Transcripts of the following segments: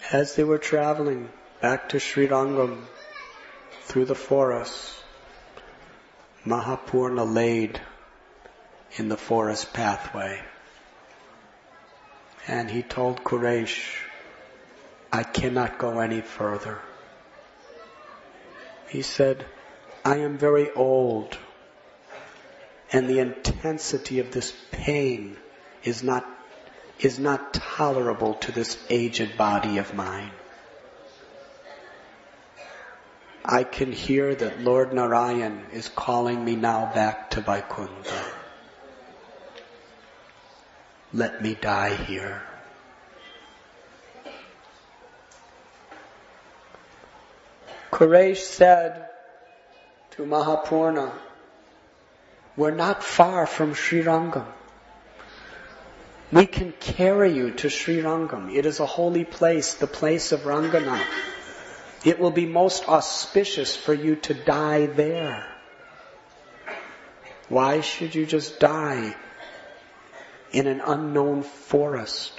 As they were traveling back to Srirangam through the forest, Mahapurna laid in the forest pathway. And he told Quresh, I cannot go any further. He said, I am very old, and the intensity of this pain is not tolerable to this aged body of mine. I can hear that Lord Narayan is calling me now back to Vaikuntha. Let me die here. Quresh said to Mahapurna, we're not far from Srirangam. We can carry you to Srirangam. It is a holy place, the place of Ranganath. It will be most auspicious for you to die there. Why should you just die in an unknown forest?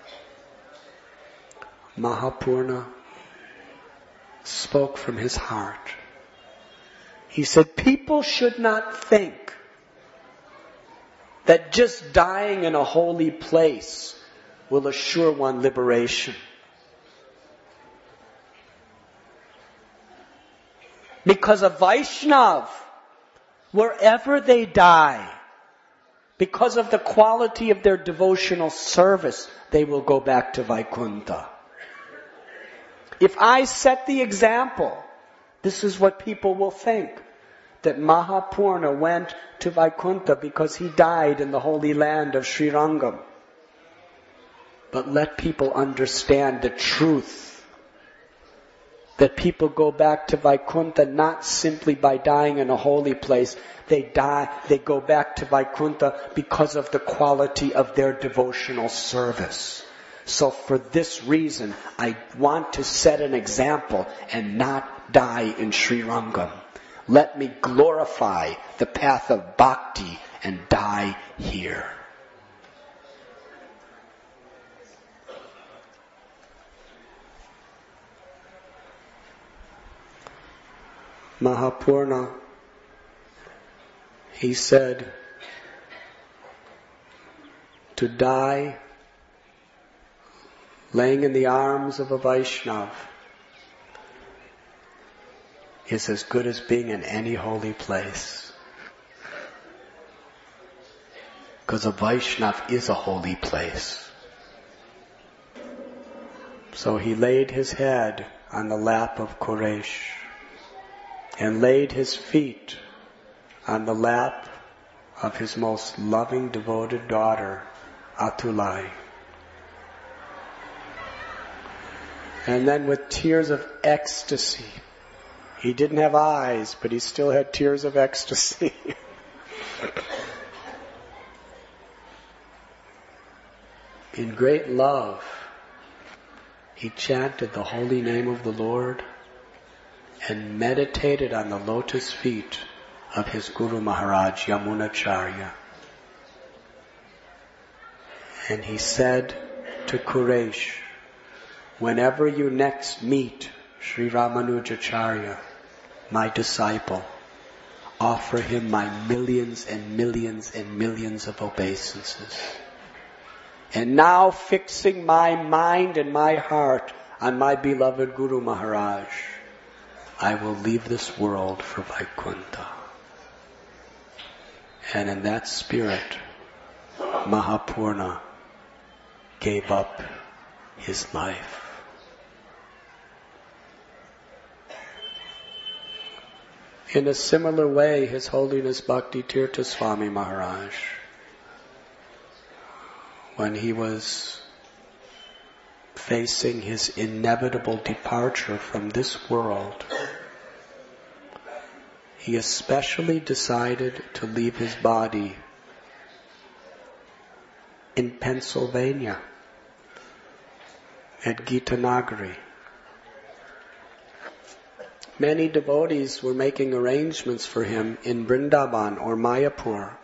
Mahapurna spoke from his heart. He said, people should not think that just dying in a holy place will assure one liberation. Because a Vaishnav, wherever they die, because of the quality of their devotional service, they will go back to Vaikuntha. If I set the example, this is what people will think. That Mahapurna went to Vaikuntha because he died in the holy land of Srirangam. But let people understand the truth. That people go back to Vaikuntha not simply by dying in a holy place. They go back to Vaikuntha because of the quality of their devotional service. So for this reason, I want to set an example and not die in Srirangam. Let me glorify the path of bhakti and die here. Mahapurna, he said, to die laying in the arms of a Vaishnav is as good as being in any holy place. Because a Vaishnav is a holy place. So he laid his head on the lap of Quresh and laid his feet on the lap of his most loving, devoted daughter, Atulai. And then with tears of ecstasy, he didn't have eyes, but he still had tears of ecstasy. In great love, he chanted the holy name of the Lord and meditated on the lotus feet of his Guru Maharaj, Yamunacharya. And he said to Quresh, whenever you next meet Sri Ramanujacharya, my disciple, offer him my millions and millions and millions of obeisances. And now fixing my mind and my heart on my beloved Guru Maharaj, I will leave this world for Vaikuntha. And in that spirit, Mahapurna gave up his life. In a similar way, His Holiness Bhakti Tirtha Swami Maharaj, when he was facing his inevitable departure from this world, he especially decided to leave his body in Pennsylvania, at Gitanagari. Many devotees were making arrangements for him in Vrindavan or Mayapur.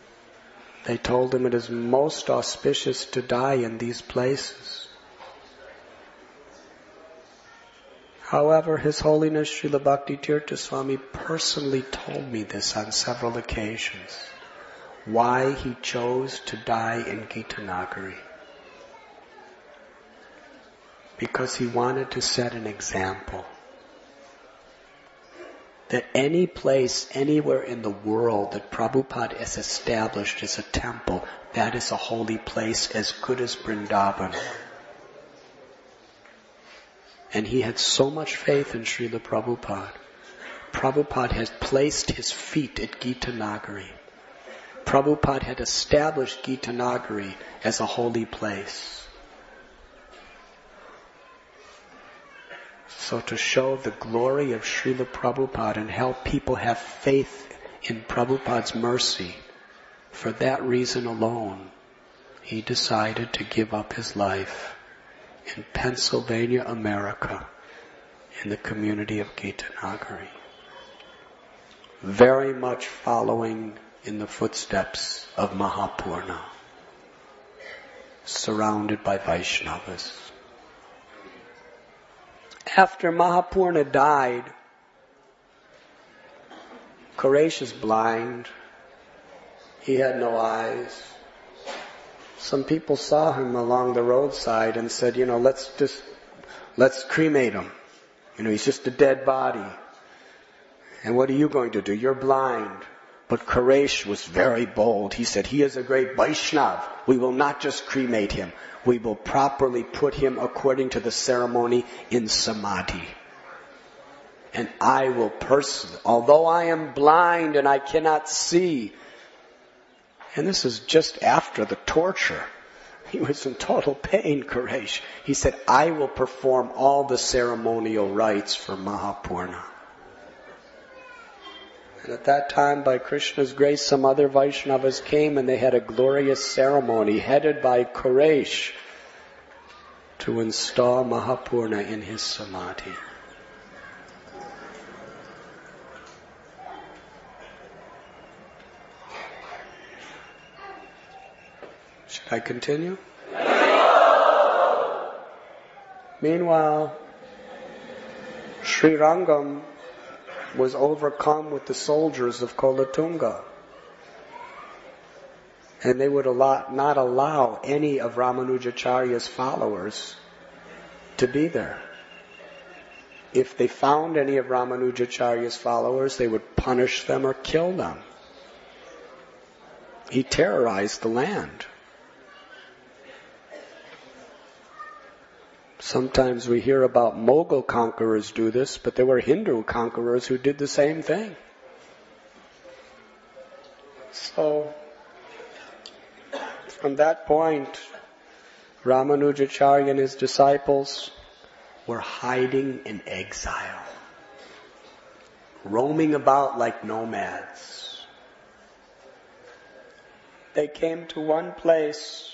They told him it is most auspicious to die in these places. However, His Holiness Srila Bhakti Tirtha Swami personally told me this on several occasions, why he chose to die in Gitanagari. Because he wanted to set an example. That any place, anywhere in the world that Prabhupada has established as a temple, that is a holy place as good as Vrindavan. And he had so much faith in Srila Prabhupada. Prabhupada had placed his feet at Gitanagari. Prabhupada had established Gitanagari as a holy place. So to show the glory of Srila Prabhupada and help people have faith in Prabhupada's mercy, for that reason alone, he decided to give up his life in Pennsylvania, America, in the community of Gitanagari. Very much following in the footsteps of Mahapurna, surrounded by Vaishnavas. After Mahapurna died, Quresh is blind. He had no eyes. Some people saw him along the roadside and said, let's cremate him. He's just a dead body. And what are you going to do? You're blind. But Quresh was very bold. He said, he is a great Vaishnav. We will not just cremate him. We will properly put him according to the ceremony in Samadhi. And I will personally, although I am blind and I cannot see, and this is just after the torture. He was in total pain, Quresh. He said, I will perform all the ceremonial rites for Mahapurna. And at that time, by Krishna's grace, some other Vaishnavas came and they had a glorious ceremony headed by Quresh to install Mahapurna in his Samadhi. Should I continue? Meanwhile, Sri Rangam was overcome with the soldiers of Kolatunga. And they would not allow any of Ramanujacharya's followers to be there. If they found any of Ramanujacharya's followers, they would punish them or kill them. He terrorized the land. Sometimes we hear about Mughal conquerors do this, but there were Hindu conquerors who did the same thing. So, from that point, Ramanujacharya and his disciples were hiding in exile, roaming about like nomads. They came to one place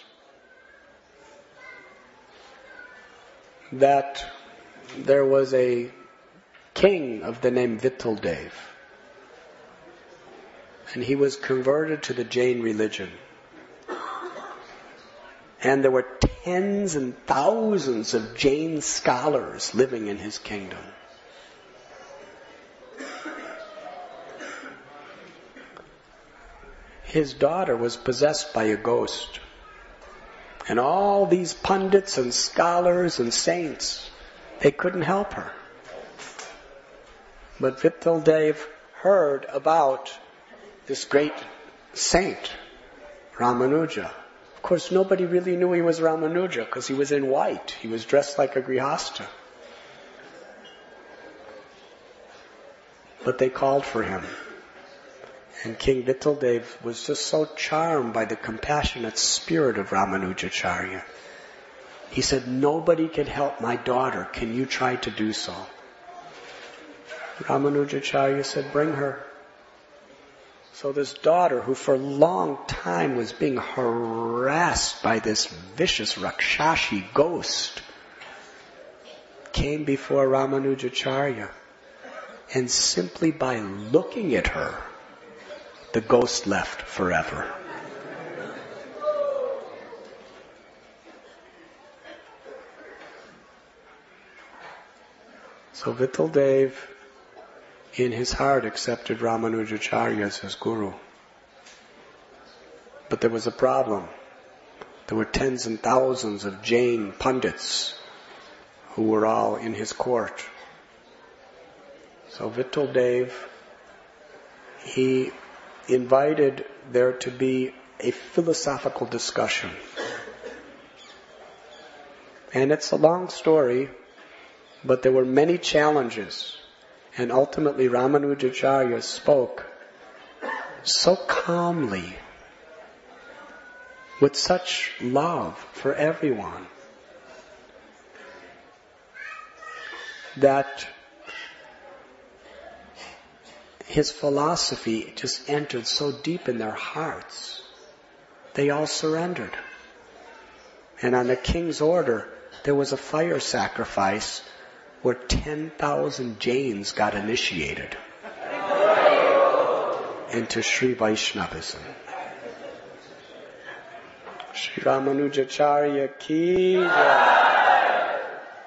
that there was a king of the name Vitaldev. And he was converted to the Jain religion. And there were tens and thousands of Jain scholars living in his kingdom. His daughter was possessed by a ghost. And all these pundits and scholars and saints, they couldn't help her. But Vitaldev heard about this great saint, Ramanuja. Of course, nobody really knew he was Ramanuja because he was in white. He was dressed like a grihasta. But they called for him. And King Vitaldev was just so charmed by the compassionate spirit of Ramanujacharya. He said, nobody can help my daughter. Can you try to do so? Ramanujacharya said, bring her. So this daughter, who for a long time was being harassed by this vicious Rakshashi ghost, came before Ramanujacharya. And simply by looking at her, the ghost left forever. So Vittaldev, in his heart, accepted Ramanujacharya as his guru. But there was a problem. There were tens and thousands of Jain Pandits who were all in his court. So Vittaldev, he invited there to be a philosophical discussion. And it's a long story, but there were many challenges. And ultimately Ramanujacharya spoke so calmly, with such love for everyone, that his philosophy just entered so deep in their hearts. They all surrendered. And on the king's order, there was a fire sacrifice where 10,000 Jains got initiated into Sri Vaishnavism. Sri Ramanujacharya ki jai.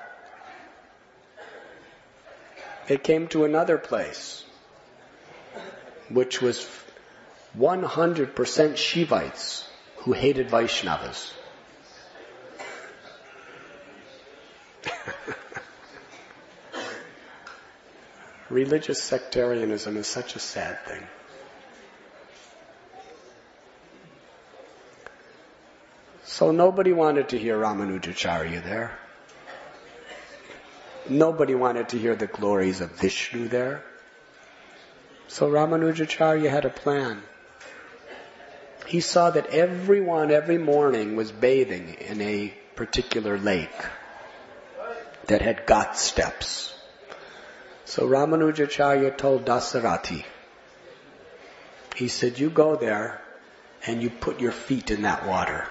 They came to another place, which was 100% Shivites who hated Vaishnavas. Religious sectarianism is such a sad thing. So nobody wanted to hear Ramanujacharya there. Nobody wanted to hear the glories of Vishnu there. So Ramanujacharya had a plan. He saw that everyone every morning was bathing in a particular lake that had ghat steps. So Ramanujacharya told Dasarathi, he said, you go there and you put your feet in that water.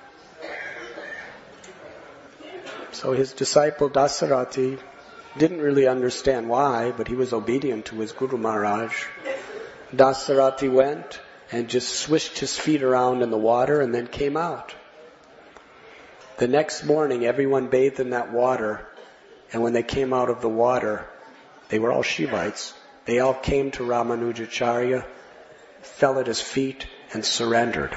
So his disciple Dasarathi didn't really understand why, but he was obedient to his Guru Maharaj. Dasarathi went and just swished his feet around in the water and then came out. The next morning everyone bathed in that water, and when they came out of the water, they were all Shivites. They all came to Ramanujacharya, fell at his feet and surrendered.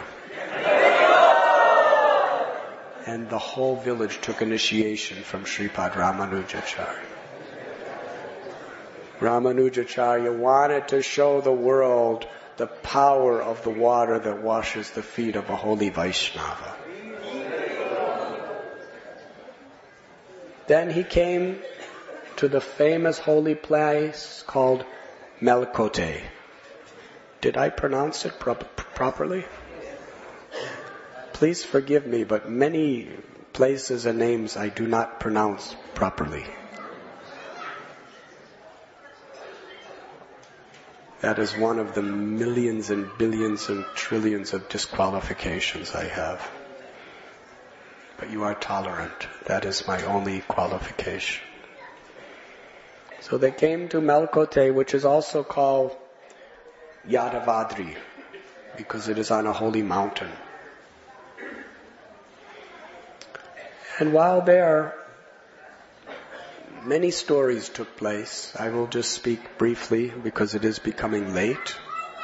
And the whole village took initiation from Sripad Ramanujacharya. Ramanujacharya wanted to show the world the power of the water that washes the feet of a holy Vaishnava. Then he came to the famous holy place called Melkote. Did I pronounce it properly? Please forgive me, but many places and names I do not pronounce properly. That is one of the millions and billions and trillions of disqualifications I have. But you are tolerant. That is my only qualification. So they came to Melkote, which is also called Yadavadri, because it is on a holy mountain. And while there, many stories took place. I will just speak briefly because it is becoming late.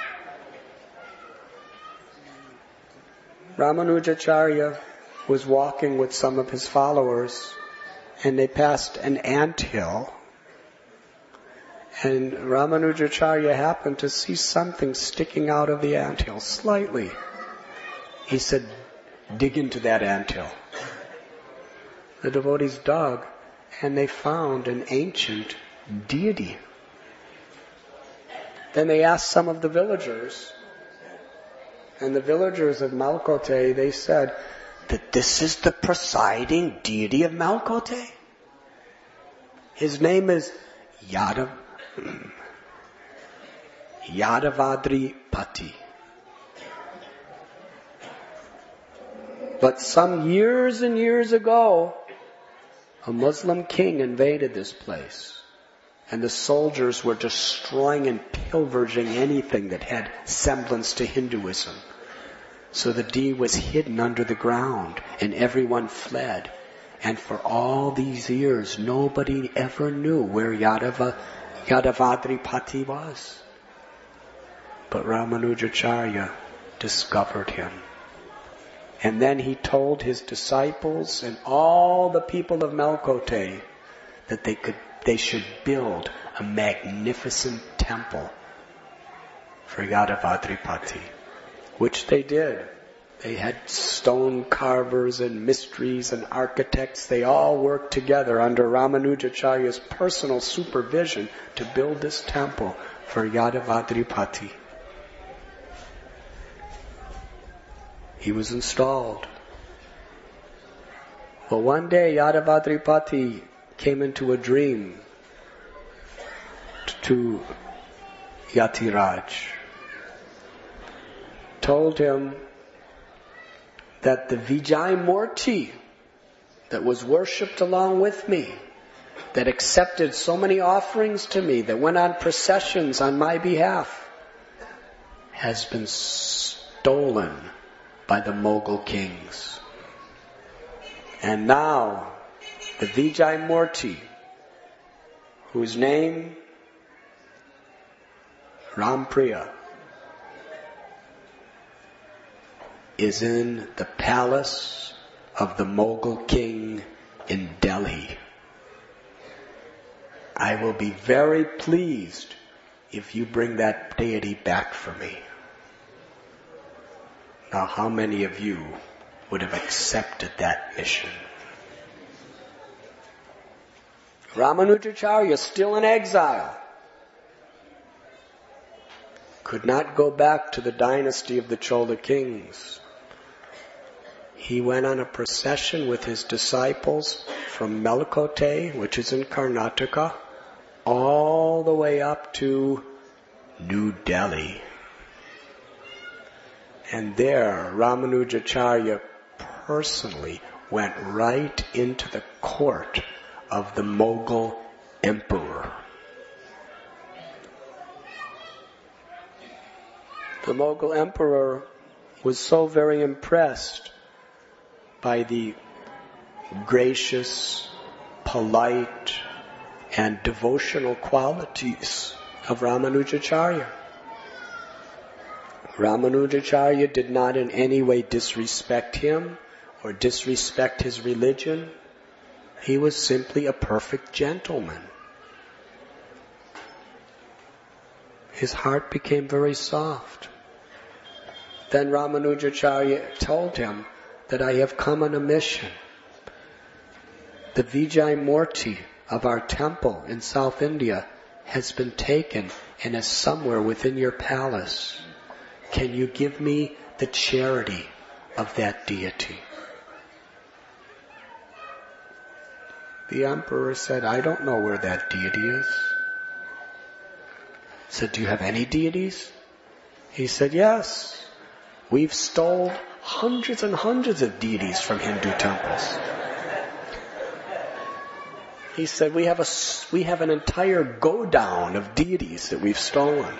Ramanujacharya was walking with some of his followers, and they passed an anthill. And Ramanujacharya happened to see something sticking out of the anthill, slightly. He said, dig into that anthill. The devotees dug, and they found an ancient deity. Then they asked some of the villagers, and the villagers of Melkote, they said that this is the presiding deity of Melkote. His name is Yadavadri Pati. But some years and years ago, a Muslim king invaded this place, and the soldiers were destroying and pillaging anything that had semblance to Hinduism. So the deity was hidden under the ground, and everyone fled. And for all these years, nobody ever knew where Yadavadripati was. But Ramanujacharya discovered him. And then he told his disciples and all the people of Melkote that they should build a magnificent temple for Yadavadripati, which they did. They had stone carvers and mistries and architects. They all worked together under Ramanujacharya's personal supervision to build this temple for Yadavadripati. He was installed. Well, one day Yadavadripati came into a dream to Yatiraj, told him that the Vijay Murti that was worshipped along with me, that accepted so many offerings to me, that went on processions on my behalf, has been stolen by the Mughal kings. And now, the Vijay Murti, whose name Rampriya, is in the palace of the Mughal king in Delhi. I will be very pleased if you bring that deity back for me. Now, how many of you would have accepted that mission? Ramanujacharya, still in exile, could not go back to the dynasty of the Chola kings. He went on a procession with his disciples from Melkote, which is in Karnataka, all the way up to New Delhi. And there, Ramanujacharya personally went right into the court of the Mughal emperor. The Mughal emperor was so very impressed by the gracious, polite, and devotional qualities of Ramanujacharya. Ramanujacharya did not in any way disrespect him or disrespect his religion. He was simply a perfect gentleman. His heart became very soft. Then Ramanujacharya told him that I have come on a mission. The Vijay Murti of our temple in South India has been taken and is somewhere within your palace. Can you give me the charity of that deity? The emperor said, I don't know where that deity is. He said, do you have any deities? He said, yes. We've stole hundreds and hundreds of deities from Hindu temples. He said, we have an entire go-down of deities that we've stolen.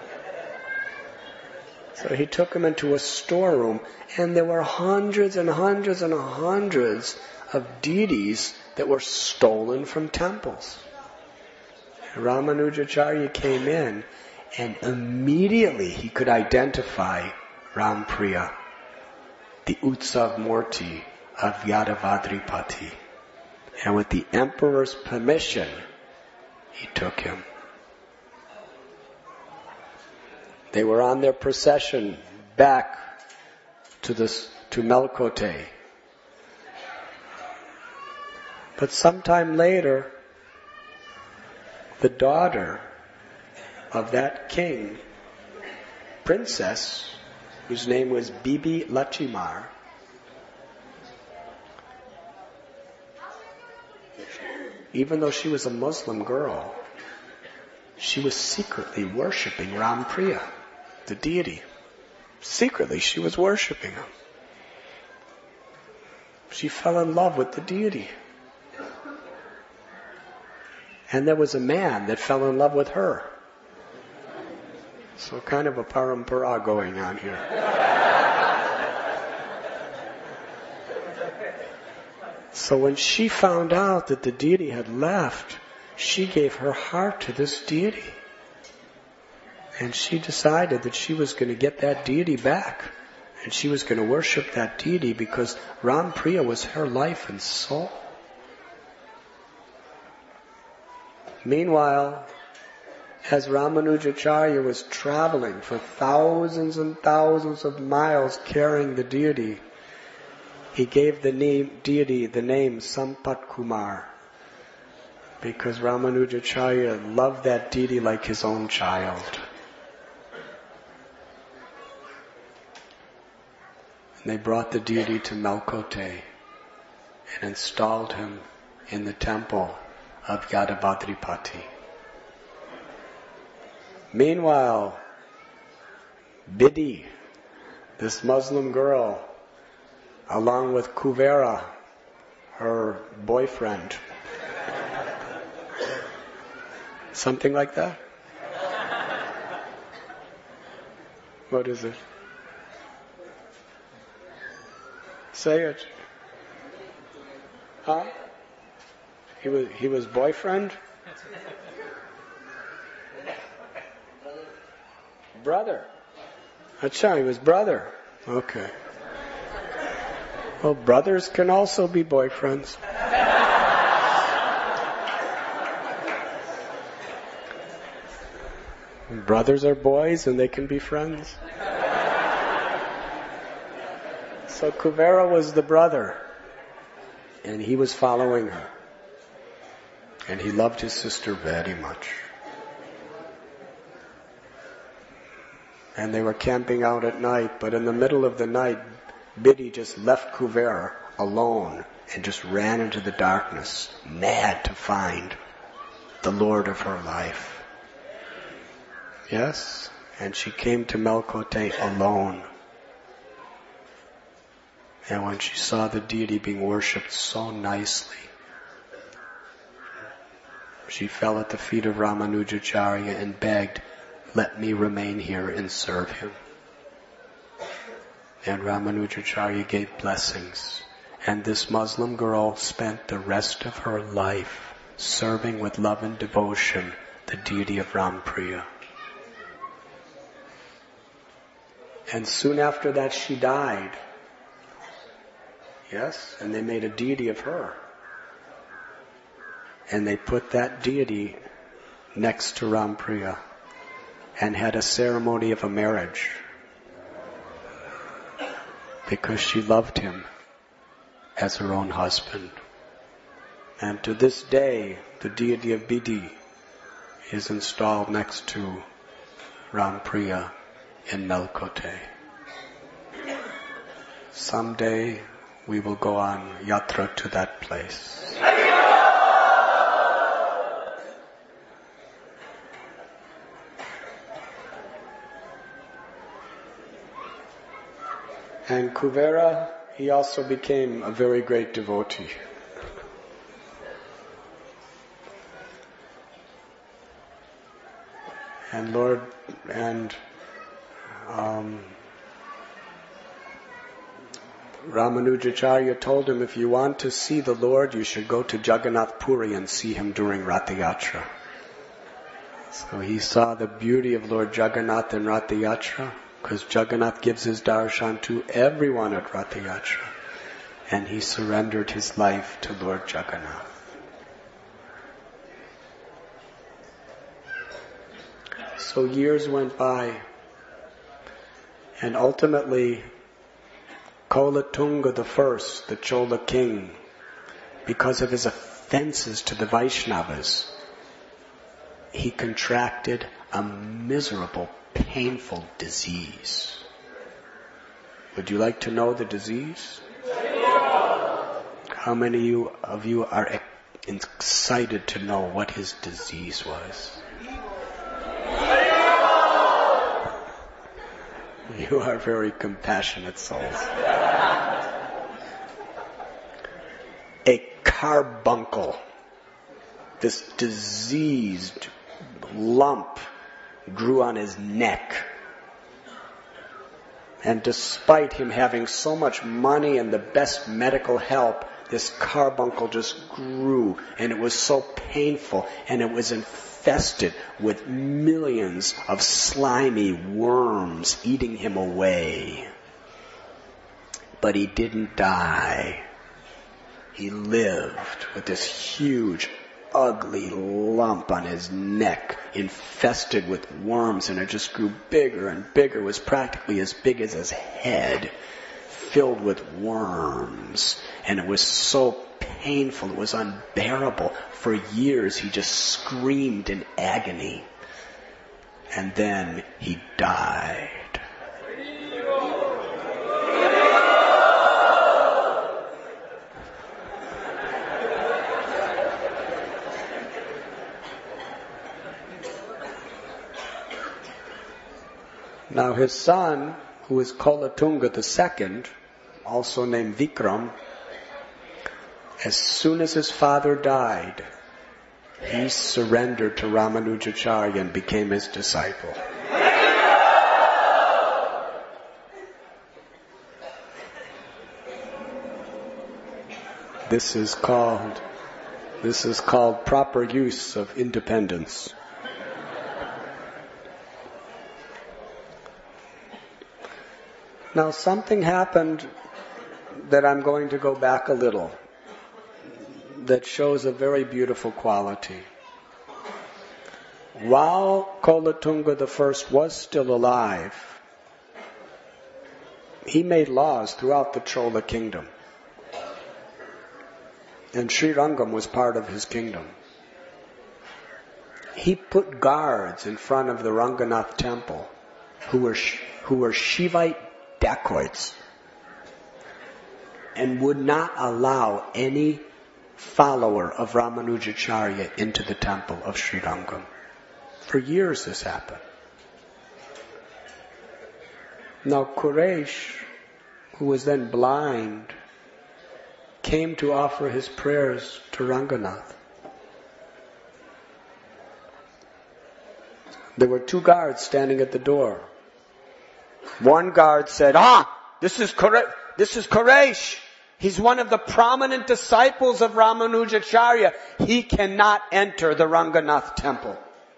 So he took him into a storeroom, and there were hundreds and hundreds and hundreds of deities that were stolen from temples. Ramanujacharya came in, and immediately he could identify Rampriya, the Utsav Murti of Yadavadripati. And with the emperor's permission, he took him. They were on their procession back to Melkote. But sometime later, the daughter of that king, princess, whose name was Bibi Lachimar, even though she was a Muslim girl, she was secretly worshipping Rampriya, the deity. Secretly, she was worshipping him. She fell in love with the deity. And there was a man that fell in love with her. So kind of a parampara going on here. So when she found out that the deity had left, she gave her heart to this deity. And she decided that she was going to get that deity back. And she was going to worship that deity because Rampriya was her life and soul. Meanwhile, as Ramanujacharya was traveling for thousands and thousands of miles carrying the deity, he gave the deity the name Sampat Kumar, because Ramanujacharya loved that deity like his own child. And they brought the deity to Melkote and installed him in the temple of Yadavadripati. Meanwhile, Bidhi, this Muslim girl, along with Kuvera, her boyfriend. Something like that? What is it? Say it. Huh? He was boyfriend? Brother. Acha, he was brother. Okay. Well, brothers can also be boyfriends. Brothers are boys and they can be friends. So Kuvera was the brother, and he was following her. And he loved his sister very much. And they were camping out at night, but in the middle of the night, Bidhi just left Kuvera alone and just ran into the darkness, mad to find the Lord of her life. Yes? And she came to Melkote alone. And when she saw the deity being worshipped so nicely, she fell at the feet of Ramanujacharya and begged, "Let me remain here and serve him." And Ramanujacharya gave blessings. And this Muslim girl spent the rest of her life serving with love and devotion the deity of Rampriya. And soon after that she died. Yes, and they made a deity of her. And they put that deity next to Rampriya and had a ceremony of a marriage because she loved him as her own husband. And to this day, the deity of Bidhi is installed next to Rampriya in Melkote. Someday we will go on yatra to that place. And Kuvera, he also became a very great devotee. And Ramanujacharya told him, if you want to see the Lord, you should go to Jagannath Puri and see him during Ratha Yatra. So he saw the beauty of Lord Jagannath in Ratha Yatra, because Jagannath gives his darshan to everyone at Ratha Yatra. And he surrendered his life to Lord Jagannath. So years went by, and ultimately Kolatunga I, the Chola king, because of his offenses to the Vaishnavas, he contracted a miserable, painful disease. Would you like to know the disease? How many of you are excited to know what his disease was? You are very compassionate souls. A carbuncle, this diseased lump, grew on his neck. And despite him having so much money and the best medical help, this carbuncle just grew, and it was so painful, and it was infested with millions of slimy worms eating him away. But he didn't die. He lived with this huge, ugly lump on his neck, infested with worms, and it just grew bigger and bigger. It was practically as big as his head, filled with worms. And it was so painful, it was unbearable. For years he just screamed in agony. And then he died. Now his son, who is Kolatunga II, also named Vikram, as soon as his father died, he surrendered to Ramanujacharya and became his disciple. This is called proper use of independence. Now something happened that I'm going to go back a little that shows a very beautiful quality. While Kolatunga I was still alive, he made laws throughout the Chola kingdom. And Srirangam was part of his kingdom. He put guards in front of the Ranganath temple who were Shivite dacoits, and would not allow any follower of Ramanujacharya into the temple of Srirangam. For years this happened. Now Quresh, who was then blind, came to offer his prayers to Ranganath. There were two guards standing at the door. One guard said, this is Quresh. He's one of the prominent disciples of Ramanujacharya. He cannot enter the Ranganath temple.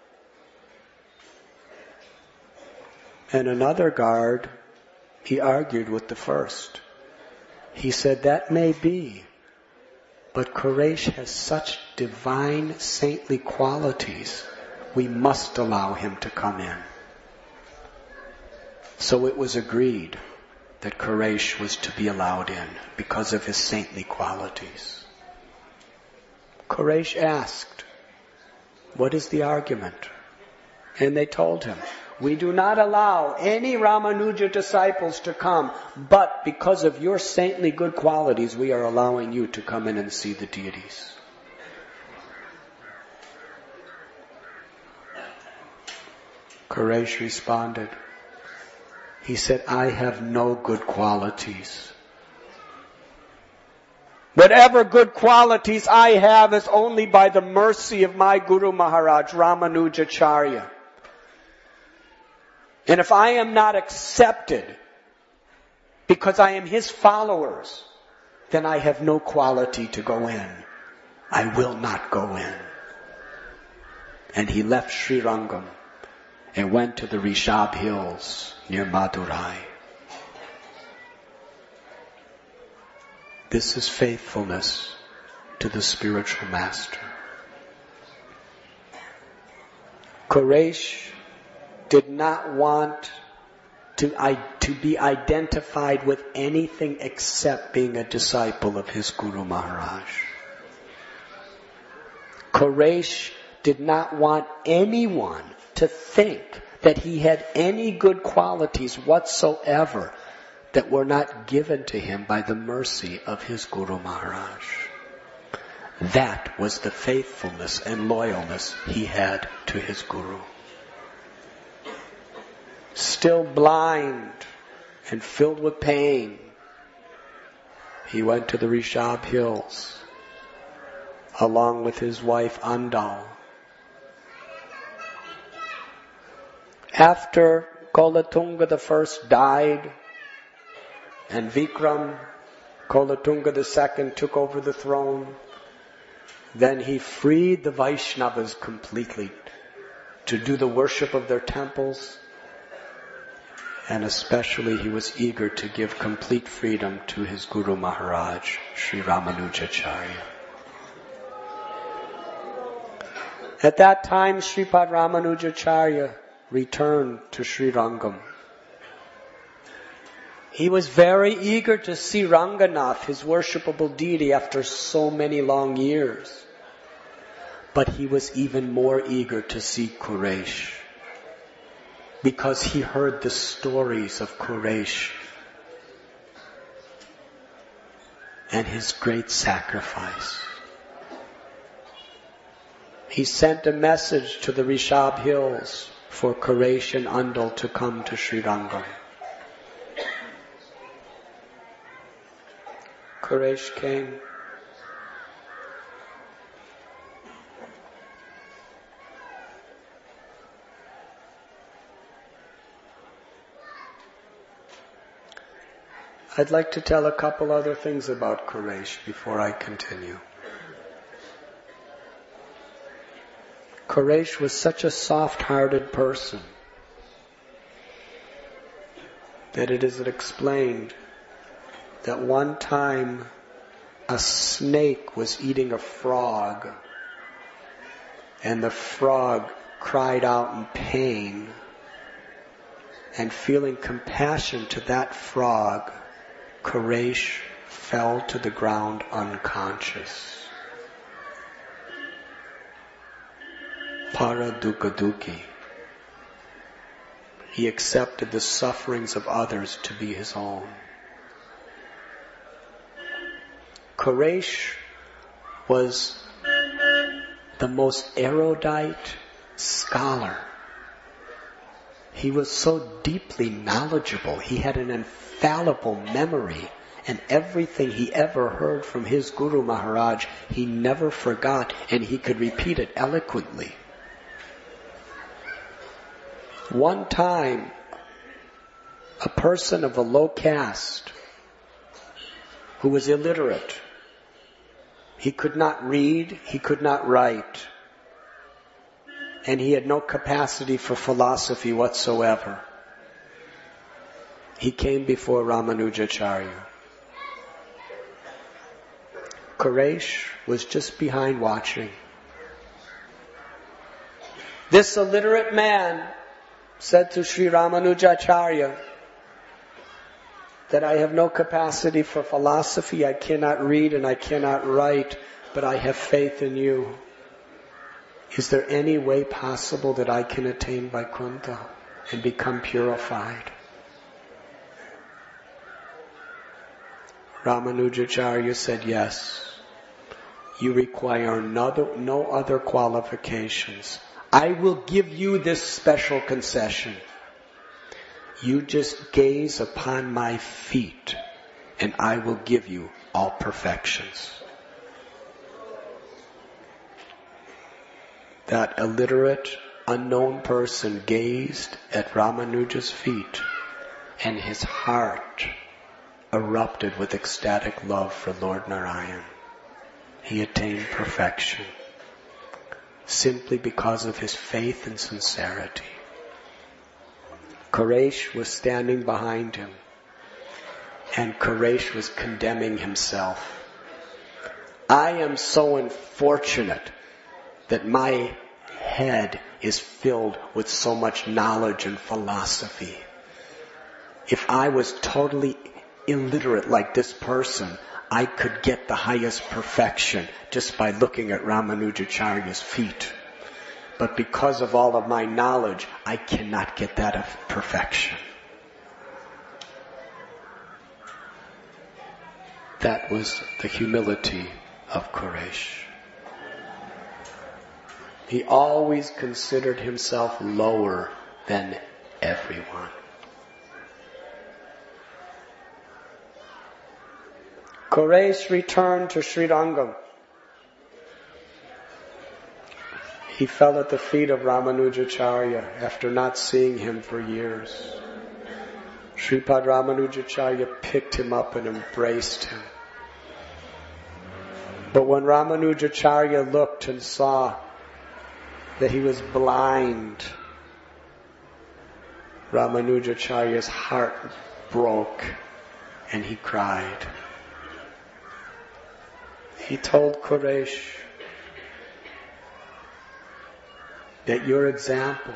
And another guard, he argued with the first. He said, that may be, but Quresh has such divine saintly qualities, we must allow him to come in. So it was agreed that Quresh was to be allowed in because of his saintly qualities. Quresh asked, what is the argument? And they told him, we do not allow any Ramanuja disciples to come, but because of your saintly good qualities, we are allowing you to come in and see the deities. Quresh responded. He said, I have no good qualities. Whatever good qualities I have is only by the mercy of my Guru Maharaj, Ramanujacharya. And if I am not accepted because I am his followers, then I have no quality to go in. I will not go in. And he left Srirangam and went to the Rishabh hills near Madurai. This is faithfulness to the spiritual master. Quresh did not want to be identified with anything except being a disciple of his Guru Maharaj. Quresh did not want anyone to think that he had any good qualities whatsoever that were not given to him by the mercy of his Guru Maharaj. That was the faithfulness and loyalness he had to his Guru. Still blind and filled with pain, he went to the Rishabh hills along with his wife Andal. After Kolatunga I died and Vikram, Kolatunga II took over the throne. Then he freed the Vaishnavas completely to do the worship of their temples. And especially he was eager to give complete freedom to his Guru Maharaj, Sri Ramanujacharya. At that time, Sripad Ramanujacharya returned to Sri Rangam. He was very eager to see Ranganath, his worshipable deity, after so many long years. But he was even more eager to see Quresh, because he heard the stories of Quresh and his great sacrifice. He sent a message to the Rishab Hills for Quresh and Andal to come to Sri Rangam. Quresh came. I'd like to tell a couple other things about Quresh before I continue. Quresh was such a soft-hearted person that it is explained that one time a snake was eating a frog, and the frog cried out in pain, and feeling compassion to that frog, Quresh fell to the ground unconscious. Para dukkha. He accepted the sufferings of others to be his own. Quresh was the most erudite scholar. He was so deeply knowledgeable. He had an infallible memory, and everything he ever heard from his Guru Maharaj, he never forgot, and he could repeat it eloquently. One time, a person of a low caste who was illiterate, he could not read, he could not write, and he had no capacity for philosophy whatsoever. He came before Ramanujacharya. Quresh was just behind watching. This illiterate man said to Sri Ramanujacharya that I have no capacity for philosophy, I cannot read and I cannot write, but I have faith in you. Is there any way possible that I can attain Vaikuntha and become purified? Ramanujacharya said, yes. You require no other qualifications. I will give you this special concession. You just gaze upon my feet, and I will give you all perfections. That illiterate, unknown person gazed at Ramanuja's feet, and his heart erupted with ecstatic love for Lord Narayan. He attained perfection simply because of his faith and sincerity. Quresh was standing behind him, and Quresh was condemning himself. I am so unfortunate that my head is filled with so much knowledge and philosophy. If I was totally illiterate like this person, I could get the highest perfection just by looking at Ramanujacharya's feet. But because of all of my knowledge, I cannot get that of perfection. That was the humility of Quresh. He always considered himself lower than everyone. Quresh returned to Sri Rangam. He fell at the feet of Ramanujacharya after not seeing him for years. Sripad Ramanujacharya picked him up and embraced him. But when Ramanujacharya looked and saw that he was blind, Ramanujacharya's heart broke and he cried. He told Quresh that your example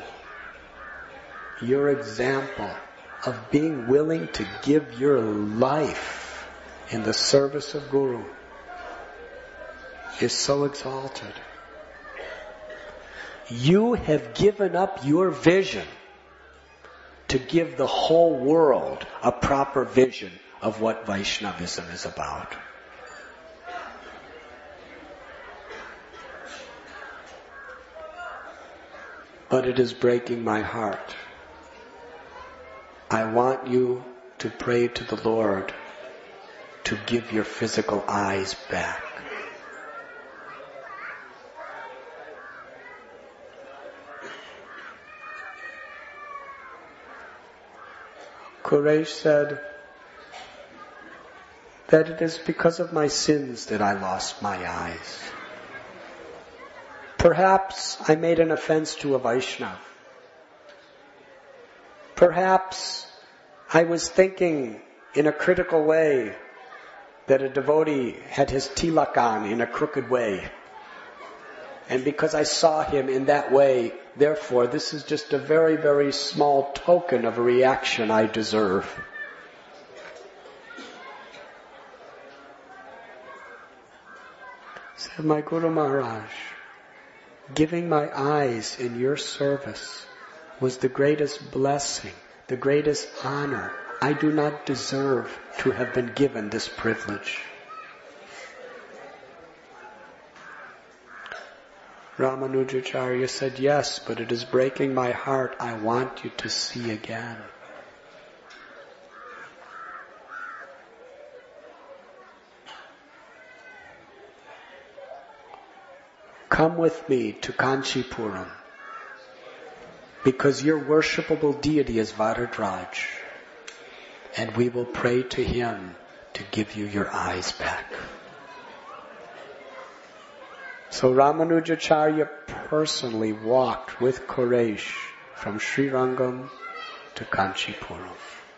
of being willing to give your life in the service of Guru is so exalted. You have given up your vision to give the whole world a proper vision of what Vaishnavism is about. But it is breaking my heart. I want you to pray to the Lord to give your physical eyes back. Quresh said that it is because of my sins that I lost my eyes. Perhaps I made an offense to a Vaishnava. Perhaps I was thinking in a critical way that a devotee had his tilak on in a crooked way. And because I saw him in that way, therefore, this is just a very, very small token of a reaction I deserve. Said my Guru Maharaj, giving my eyes in your service was the greatest blessing, the greatest honor. I do not deserve to have been given this privilege. Ramanujacharya said, yes, but it is breaking my heart. I want you to see again. Come with me to Kanchipuram, because your worshipable deity is Varadraj, and we will pray to him to give you your eyes back. So Ramanujacharya personally walked with Quresh from Srirangam to Kanchipuram.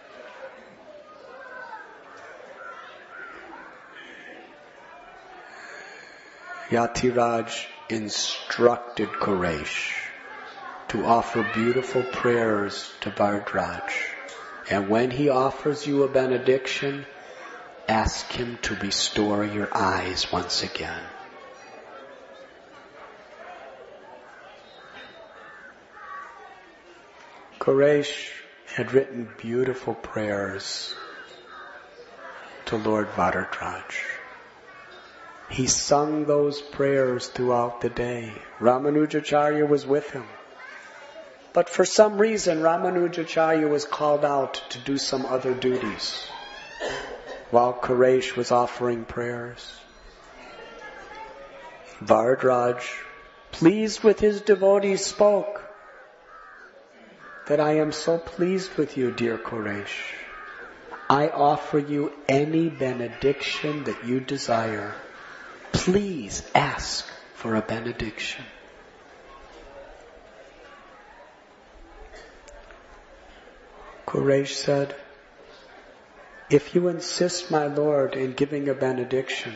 Yatiraj instructed Quresh to offer beautiful prayers to Varadraj. And when he offers you a benediction, ask him to restore your eyes once again. Quresh had written beautiful prayers to Lord Varadraj. He sung those prayers throughout the day. Ramanujacharya was with him. But for some reason, Ramanujacharya was called out to do some other duties while Quresh was offering prayers. Varadraj, pleased with his devotees, spoke that I am so pleased with you, dear Quresh. I offer you any benediction that you desire. Please ask for a benediction. Quresh said, if you insist, my Lord, in giving a benediction,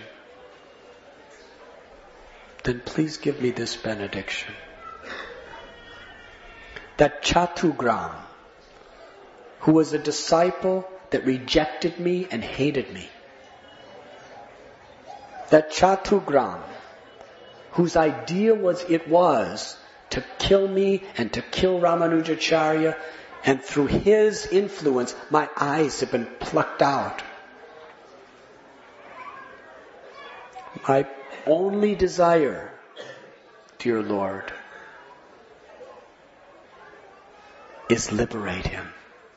then please give me this benediction. That Chatrugram, who was a disciple that rejected me and hated me, that Chatrugram, whose idea was to kill me and to kill Ramanujacharya, and through his influence, my eyes have been plucked out. My only desire, dear Lord, is liberate him.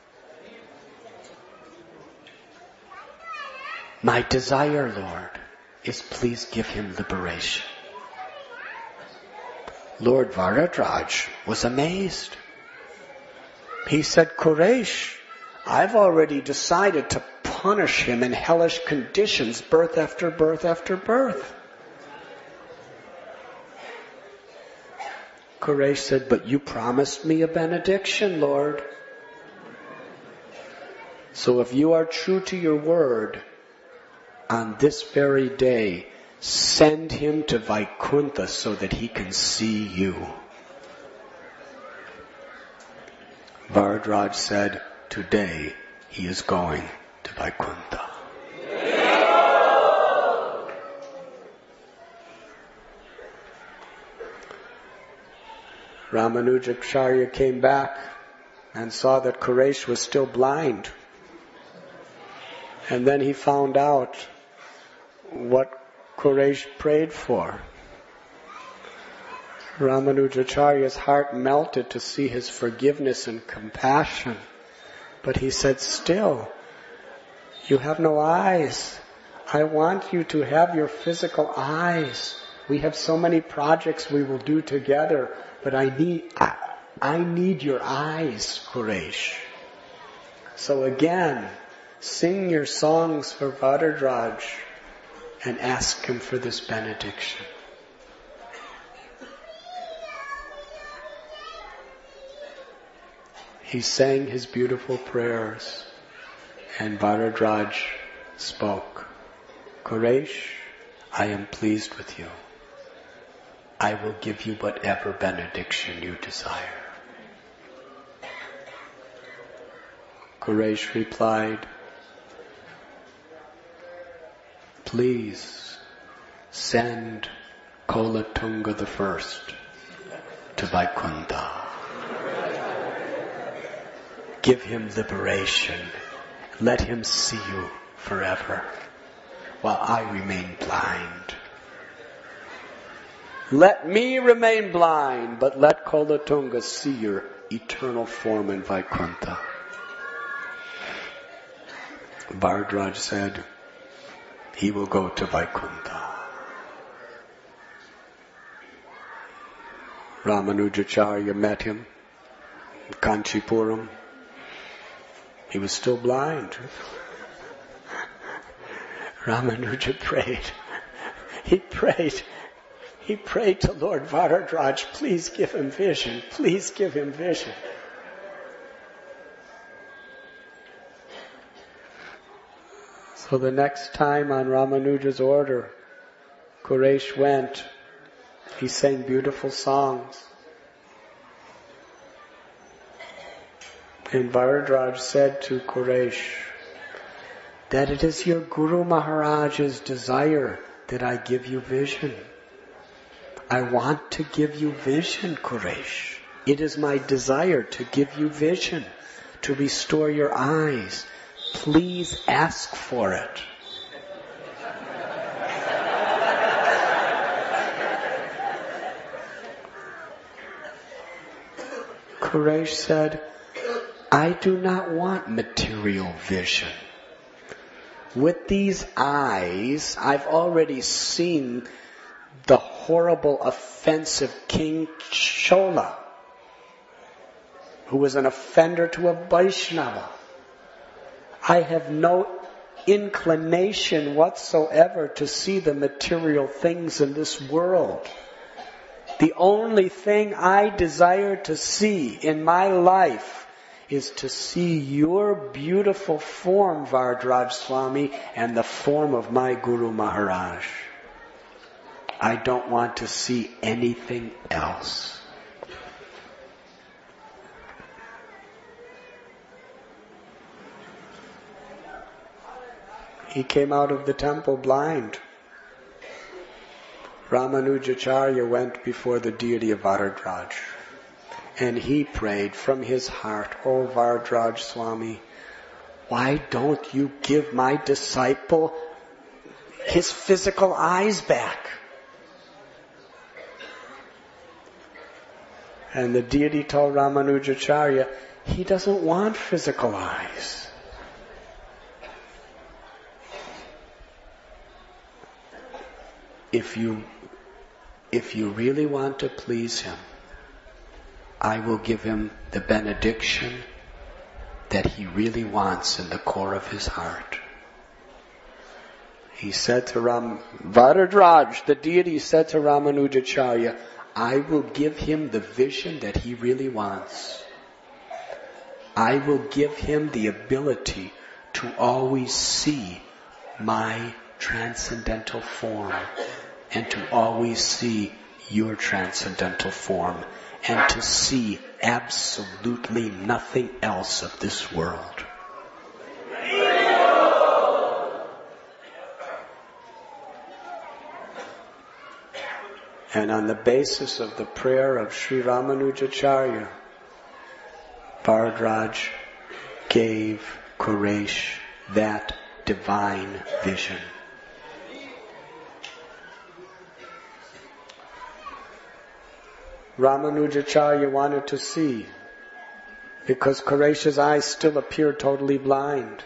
My desire, Lord, is please give him liberation. Lord Varadraj was amazed. He said, Quresh, I've already decided to punish him in hellish conditions, birth after birth after birth. Quresh said, but you promised me a benediction, Lord. So if you are true to your word, on this very day, send him to Vaikuntha so that he can see you. Varadraj said, today he is going to Vaikuntha. Ramanujacharya came back and saw that Quresh was still blind. And then he found out what Quresh prayed for. Ramanujacharya's heart melted to see his forgiveness and compassion. But he said, still, you have no eyes. I want you to have your physical eyes. We have so many projects we will do together, but I need your eyes, Quresh. So again, sing your songs for Varadraj and ask him for this benediction. He sang his beautiful prayers and Varadraj spoke, Quresh, I am pleased with you. I will give you whatever benediction you desire. Quresh replied, please send Kolatunga I to Vaikuntha. Give him liberation. Let him see you forever while I remain blind. Let me remain blind, but let Kolatunga see your eternal form in Vaikuntha. Varadraj said, he will go to Vaikuntha. Ramanujacharya met him in Kanchipuram. He was still blind. Ramanuja prayed. He prayed to Lord Varadraj, please give him vision. Please give him vision. So the next time on Ramanuja's order, Quresh went. He sang beautiful songs. And Varadraj said to Quresh that it is your Guru Maharaj's desire that I give you vision. I want to give you vision, Quresh. It is my desire to give you vision, to restore your eyes. Please ask for it. Quresh said, I do not want material vision. With these eyes, I've already seen the horrible, offensive King Chola, who was an offender to a Vaishnava. I have no inclination whatsoever to see the material things in this world. The only thing I desire to see in my life is to see your beautiful form, Varadraj Swami, and the form of my Guru Maharaj. I don't want to see anything else. He came out of the temple blind. Ramanujacharya went before the deity of Varadraj. And he prayed from his heart, O Varadraj Swami, why don't you give my disciple his physical eyes back? And the deity told Ramanujacharya, he doesn't want physical eyes. If you really want to please him, I will give him the benediction that he really wants in the core of his heart. He said to Varadraj, the deity said to Ramanujacharya, I will give him the vision that he really wants. I will give him the ability to always see my transcendental form and to always see your transcendental form and to see absolutely nothing else of this world. And on the basis of the prayer of Sri Ramanujacharya, Bharadraj gave Quresh that divine vision. Ramanujacharya wanted to see because Quresh's eyes still appeared totally blind.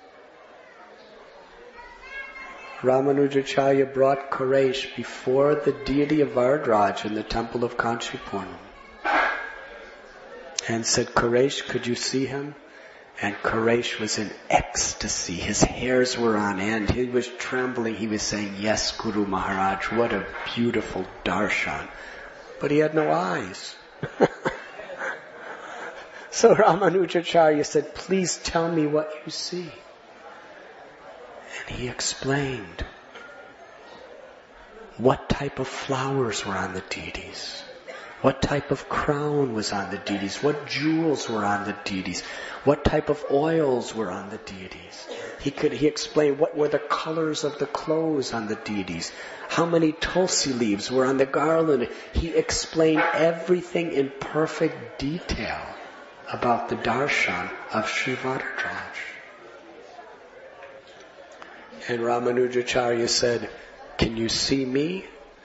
Ramanujacharya brought Quresh before the deity of Varadraj in the temple of Kanchipurnam and said, Quresh, could you see him? And Quresh was in ecstasy. His hairs were on end. He was trembling. He was saying, yes, Guru Maharaj, what a beautiful darshan. But he had no eyes. So Ramanujacharya said, please tell me what you see. And he explained what type of flowers were on the deities, what type of crown was on the deities, what jewels were on the deities, what type of oils were on the deities. He explained what were the colors of the clothes on the deities, how many tulsi leaves were on the garland. He explained everything in perfect detail about the darshan of Sri Varadraj. And Ramanujacharya said, can you see me?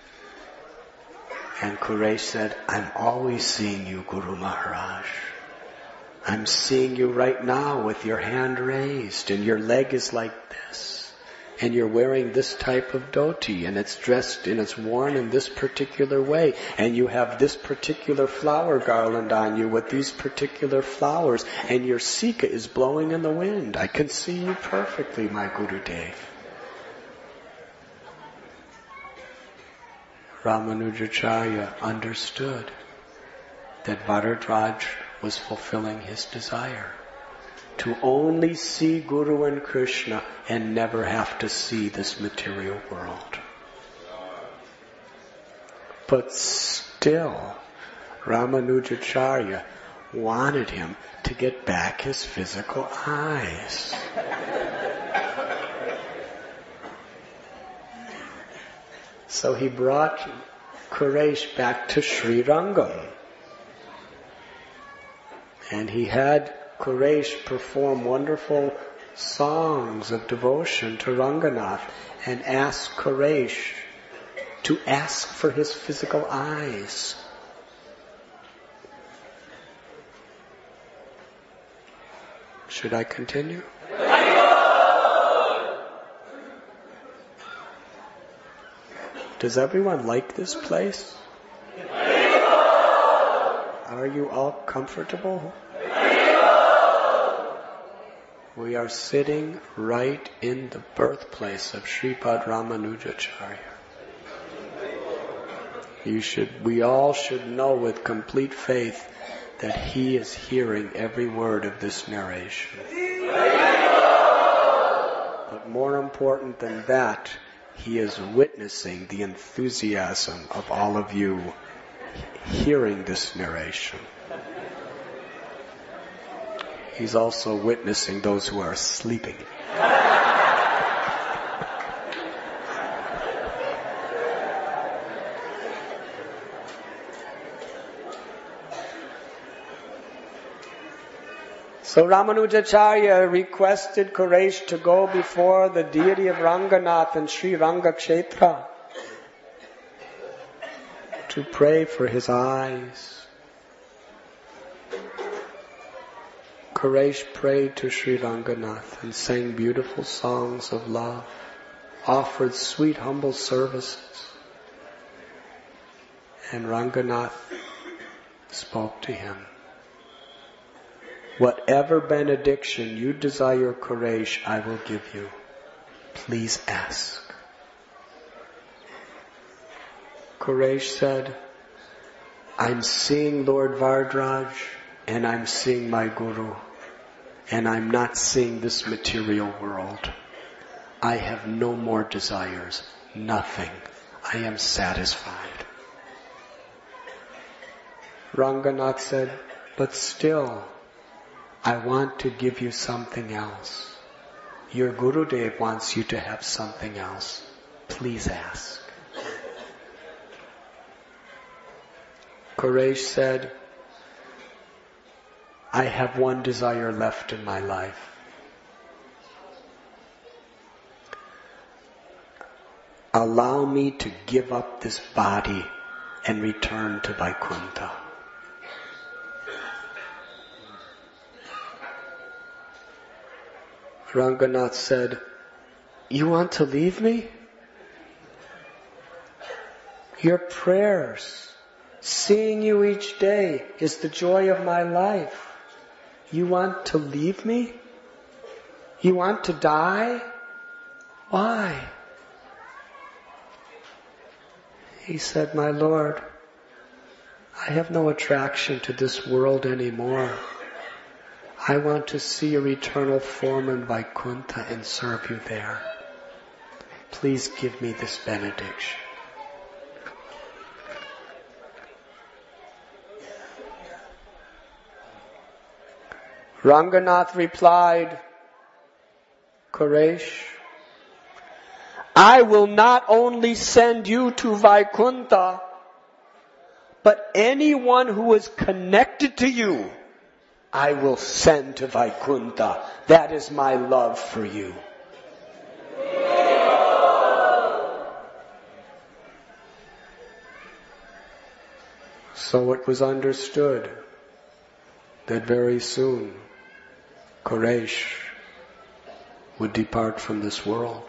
And Quresh said, I'm always seeing you, Guru Maharaj. I'm seeing you right now with your hand raised and your leg is like this. And you're wearing this type of dhoti and it's dressed and it's worn in this particular way. And you have this particular flower garland on you with these particular flowers. And your sika is blowing in the wind. I can see you perfectly, my Gurudev. Ramanujacharya understood that Varadraj was fulfilling his desire to only see Guru and Krishna and never have to see this material world. But still, Ramanujacharya wanted him to get back his physical eyes. So he brought Quresh back to Sri Rangam. And he had Quresh perform wonderful songs of devotion to Ranganath and asked Quresh to ask for his physical eyes. Should I continue? Does everyone like this place? Are you all comfortable? We are sitting right in the birthplace of Sripad Ramanujacharya. We all should know with complete faith that he is hearing every word of this narration. But more important than that, he is witnessing the enthusiasm of all of you hearing this narration. He's also witnessing those who are sleeping. So Ramanujacharya requested Quresh to go before the deity of Ranganath and Sri Rangakshetra to pray for his eyes. Quresh prayed to Sri Ranganath and sang beautiful songs of love, offered sweet humble services. And Ranganath spoke to him. Whatever benediction you desire, Quresh, I will give you. Please ask. Quresh said, I'm seeing Lord Vardraj and I'm seeing my Guru, and I'm not seeing this material world. I have no more desires, nothing. I am satisfied. Ranganath said, but still, I want to give you something else. Your Gurudev wants you to have something else. Please ask. Quraysh said, I have one desire left in my life. Allow me to give up this body and return to Vaikuntha. Ranganath said, you want to leave me? Your prayers, seeing you each day is the joy of my life. You want to leave me? You want to die? Why? He said, my Lord, I have no attraction to this world anymore. I want to see your eternal form in Vaikuntha and serve you there. Please give me this benediction. Ranganath replied, Quraysh, I will not only send you to Vaikuntha, but anyone who is connected to you, I will send to Vaikuntha. That is my love for you. So it was understood that very soon Quraysh would depart from this world.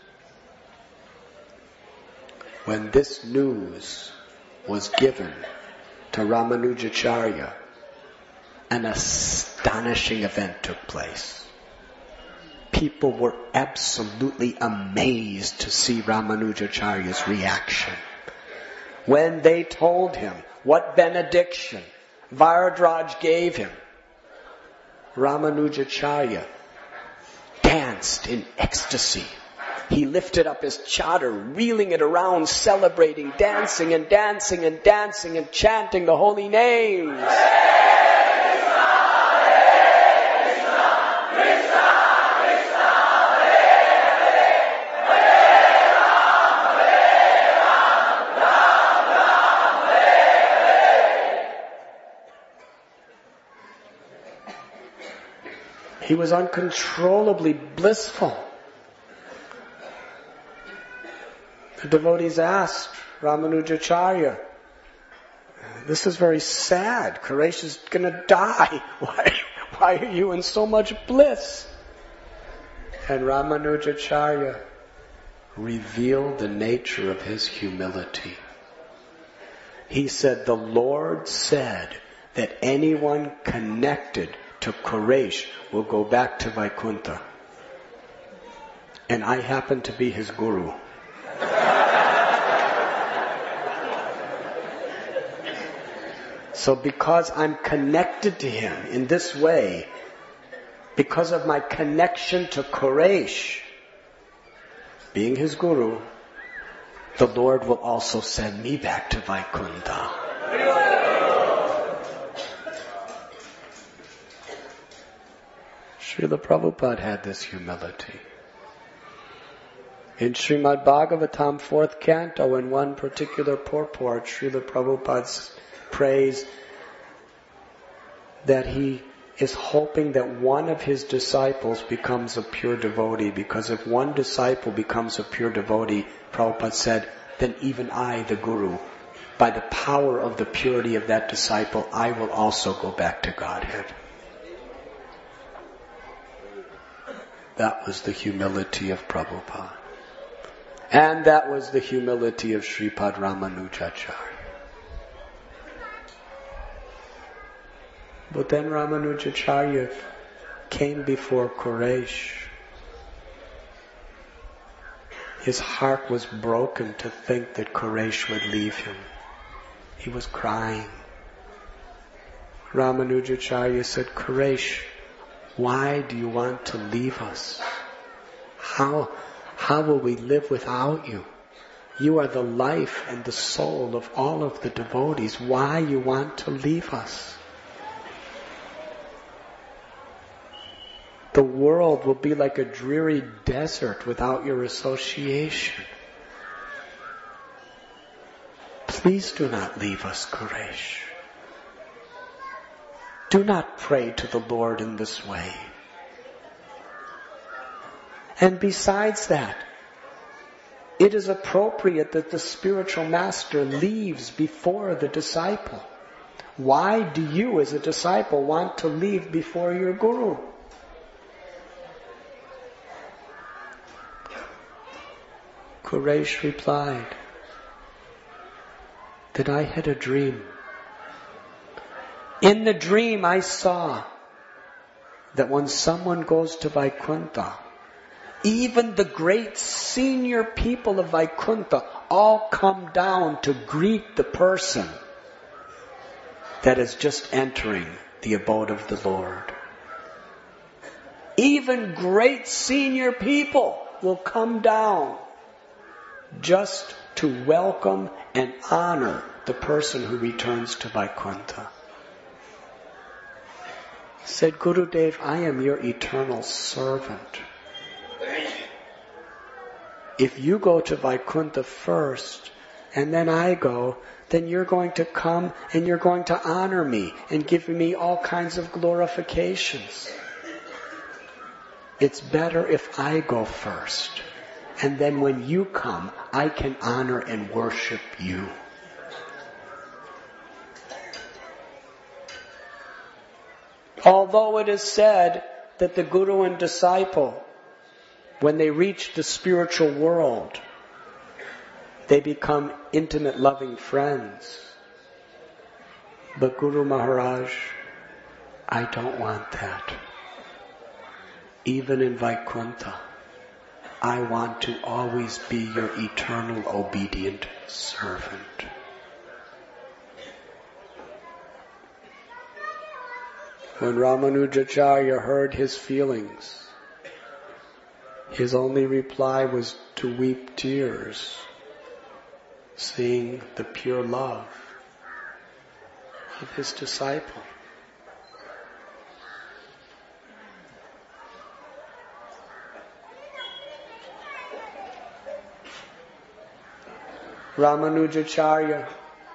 When this news was given to Ramanujacharya, an astonishing event took place. People were absolutely amazed to see Ramanujacharya's reaction. When they told him what benediction Vardraj gave him, Ramanujacharya danced in ecstasy. He lifted up his chadar, reeling it around, celebrating, dancing and dancing and dancing and chanting the holy names. He was uncontrollably blissful. The devotees asked Ramanujacharya, this is very sad. Quraysh is going to die. Why are you in so much bliss? And Ramanujacharya revealed the nature of his humility. He said, the Lord said that anyone connected to Quraysh will go back to Vaikuntha. And I happen to be his guru. So because I'm connected to him in this way, because of my connection to Quraysh, being his guru, the Lord will also send me back to Vaikuntha. Srila Prabhupada had this humility. In Srimad Bhagavatam, 4th canto, in one particular purport, Srila Prabhupada prays that he is hoping that one of his disciples becomes a pure devotee, because if one disciple becomes a pure devotee, Prabhupada said, then even I, the Guru, by the power of the purity of that disciple, I will also go back to Godhead. That was the humility of Prabhupada. And that was the humility of Sripad Ramanujacharya. But then Ramanujacharya came before Quraysh. His heart was broken to think that Quraysh would leave him. He was crying. Ramanujacharya said, Quresh, why do you want to leave us? How will we live without you? You are the life and the soul of all of the devotees. Why you want to leave us? The world will be like a dreary desert without your association. Please do not leave us, Quresh. Do not pray to the Lord in this way. And besides that, it is appropriate that the spiritual master leaves before the disciple. Why do you as a disciple want to leave before your guru? Quresh replied that I had a dream. In the dream I saw that when someone goes to Vaikuntha, even the great senior people of Vaikuntha all come down to greet the person that is just entering the abode of the Lord. Even great senior people will come down just to welcome and honor the person who returns to Vaikuntha. Said Gurudev, I am your eternal servant. If you go to Vaikuntha first, and then I go, then you're going to come and you're going to honor me and give me all kinds of glorifications. It's better if I go first. And then when you come, I can honor and worship you. Although it is said that the guru and disciple, when they reach the spiritual world, they become intimate, loving friends. But Guru Maharaj, I don't want that. Even in Vaikuntha, I want to always be your eternal obedient servant. When Ramanujacharya heard his feelings, his only reply was to weep tears, seeing the pure love of his disciple. Ramanujacharya,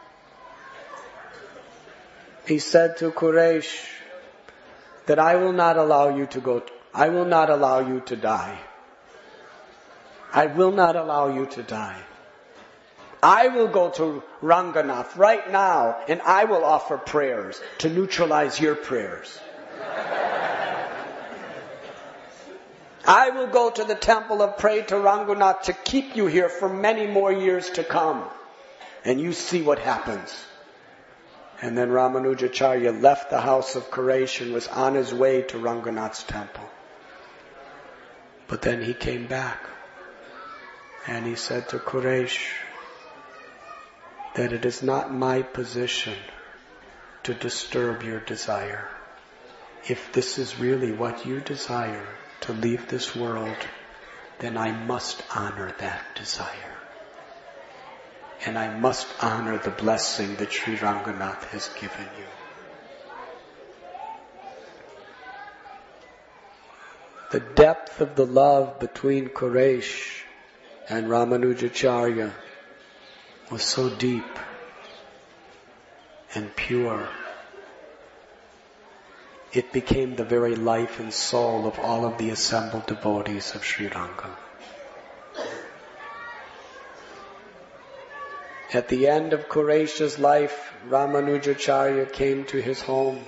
he said to Quresh that I will not allow you to die. I will not allow you to die. I will go to Ranganath right now and I will offer prayers to neutralize your prayers. I will go to the temple and pray to Ranganath to keep you here for many more years to come. And you see what happens. And then Ramanujacharya left the house of Quresh and was on his way to Ranganath's temple. But then he came back and he said to Quresh that it is not my position to disturb your desire. If this is really what you desire, to leave this world, then I must honor that desire. And I must honor the blessing that Sri Ranganath has given you. The depth of the love between Quresh and Ramanujacharya was so deep and pure. It became the very life and soul of all of the assembled devotees of Sri Ranga. At the end of Quresh's life, Ramanujacharya came to his home.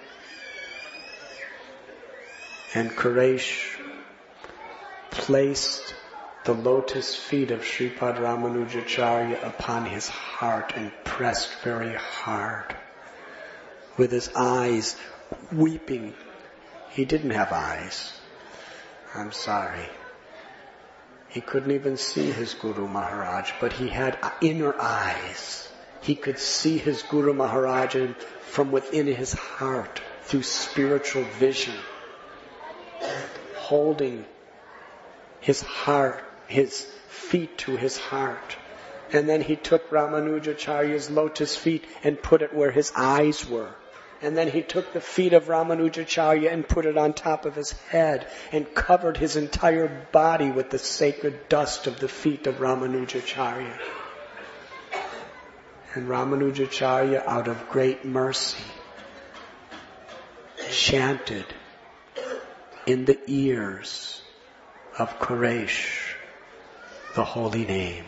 And Quresh placed the lotus feet of Sripad Ramanujacharya upon his heart and pressed very hard. With his eyes weeping. He didn't have eyes. I'm sorry. He couldn't even see his Guru Maharaj, but he had inner eyes. he could see his Guru Maharaj from within his heart through spiritual vision, holding his heart, his feet to his heart. And then he took Ramanujacharya's lotus feet and put it where his eyes were. And then he took the feet of Ramanujacharya and put it on top of his head and covered his entire body with the sacred dust of the feet of Ramanujacharya. And Ramanujacharya, out of great mercy, chanted in the ears of Quraysh the holy names.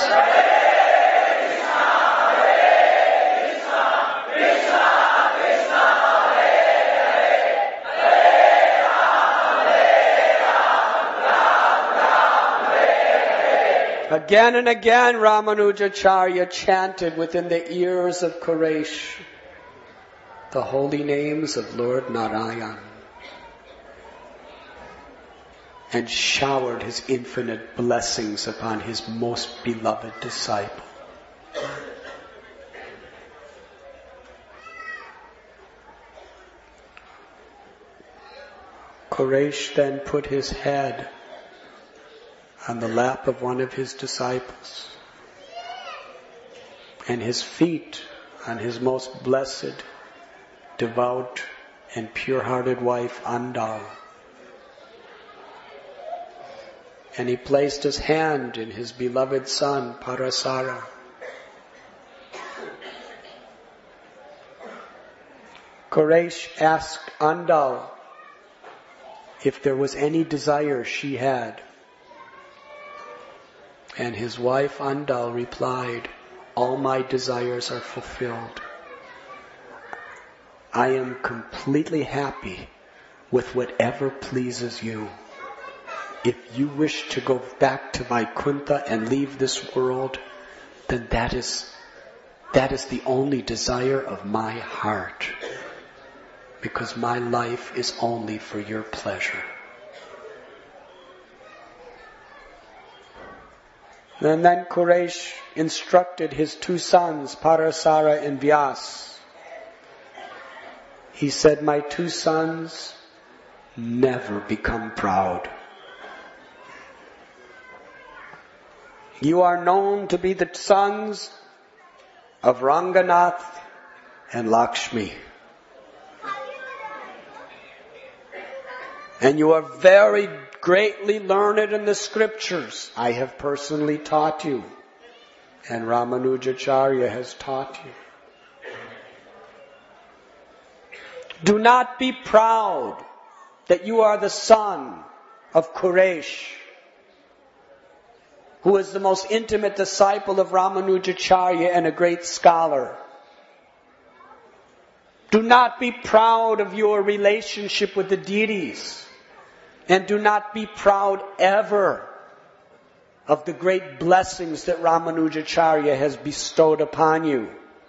Again and again, Ramanujacharya chanted within the ears of Quraysh the holy names of Lord Narayan and showered his infinite blessings upon his most beloved disciple. Quraysh then put his head on the lap of one of his disciples and his feet on his most blessed, devout and pure-hearted wife Andal. And he placed his hand in his beloved son Parasara. Quraysh asked Andal if there was any desire she had. And his wife Andal replied, "All my desires are fulfilled. I am completely happy with whatever pleases you. If you wish to go back to Vaikuntha and leave this world, then that is the only desire of my heart, because my life is only for your pleasure." And then Quraysh instructed his two sons, Parasara and Vyas. He said, "My two sons, never become proud. You are known to be the sons of Ranganath and Lakshmi. And you are very greatly learned in the scriptures. I have personally taught you. And Ramanujacharya has taught you. Do not be proud that you are the son of Quraysh, who is the most intimate disciple of Ramanujacharya and a great scholar. Do not be proud of your relationship with the deities. And do not be proud ever of the great blessings that Ramanujacharya has bestowed upon you.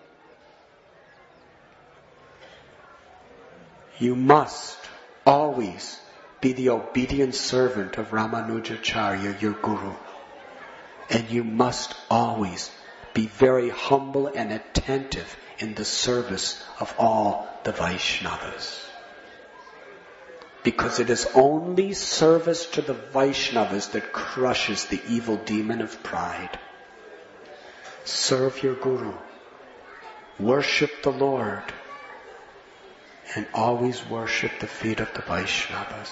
You must always be the obedient servant of Ramanujacharya, your Guru. And you must always be very humble and attentive in the service of all the Vaishnavas. Because it is only service to the Vaishnavas that crushes the evil demon of pride. Serve your Guru. Worship the Lord. And always worship the feet of the Vaishnavas.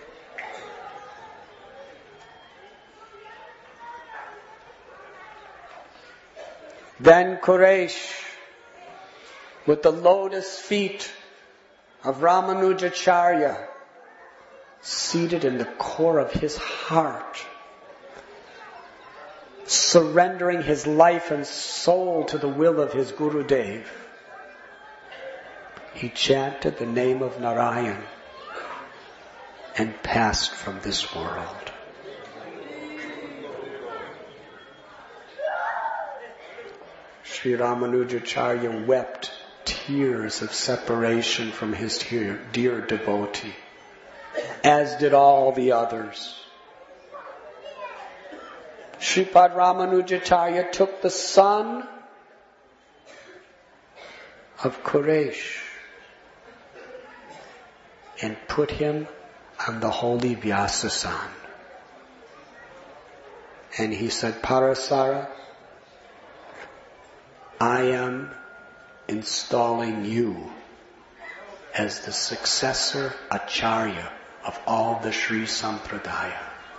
Then Quraysh, with the lotus feet of Ramanujacharya, seated in the core of his heart, surrendering his life and soul to the will of his Gurudev, he chanted the name of Narayan and passed from this world. Sri Ramanujacharya wept tears of separation from his dear devotee, as did all the others. Sripad Ramanujacharya took the sun of Quraysh and put him on the holy Vyasasan. And he said, Parasara, I am installing you as the successor Acharya of all the Sri Sampradaya.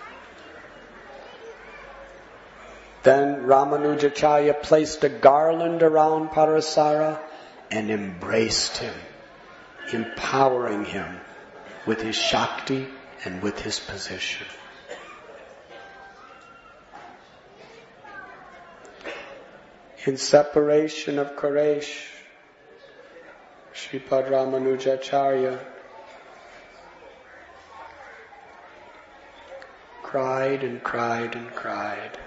Then Ramanujacharya placed a garland around Parasara and embraced him, empowering him with his Shakti and with his position. In separation of Quraysh, Sripad Ramanujacharya cried and cried and cried.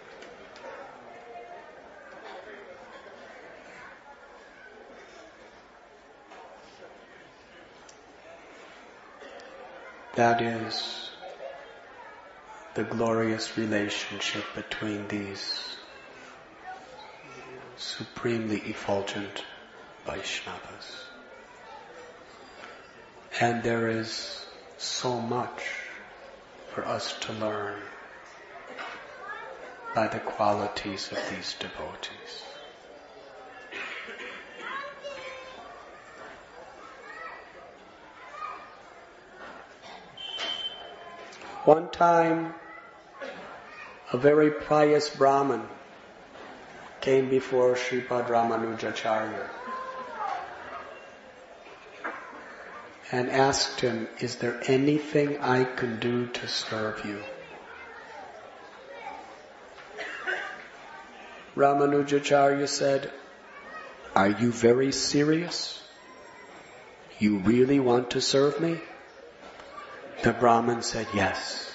That is the glorious relationship between these supremely effulgent Vaishnavas. And there is so much for us to learn by the qualities of these devotees. One time, a very pious Brahmin came before Sripad Ramanujacharya and asked him, is there anything I can do to serve you? Ramanujacharya said, are you very serious? You really want to serve me? The Brahmin said, yes.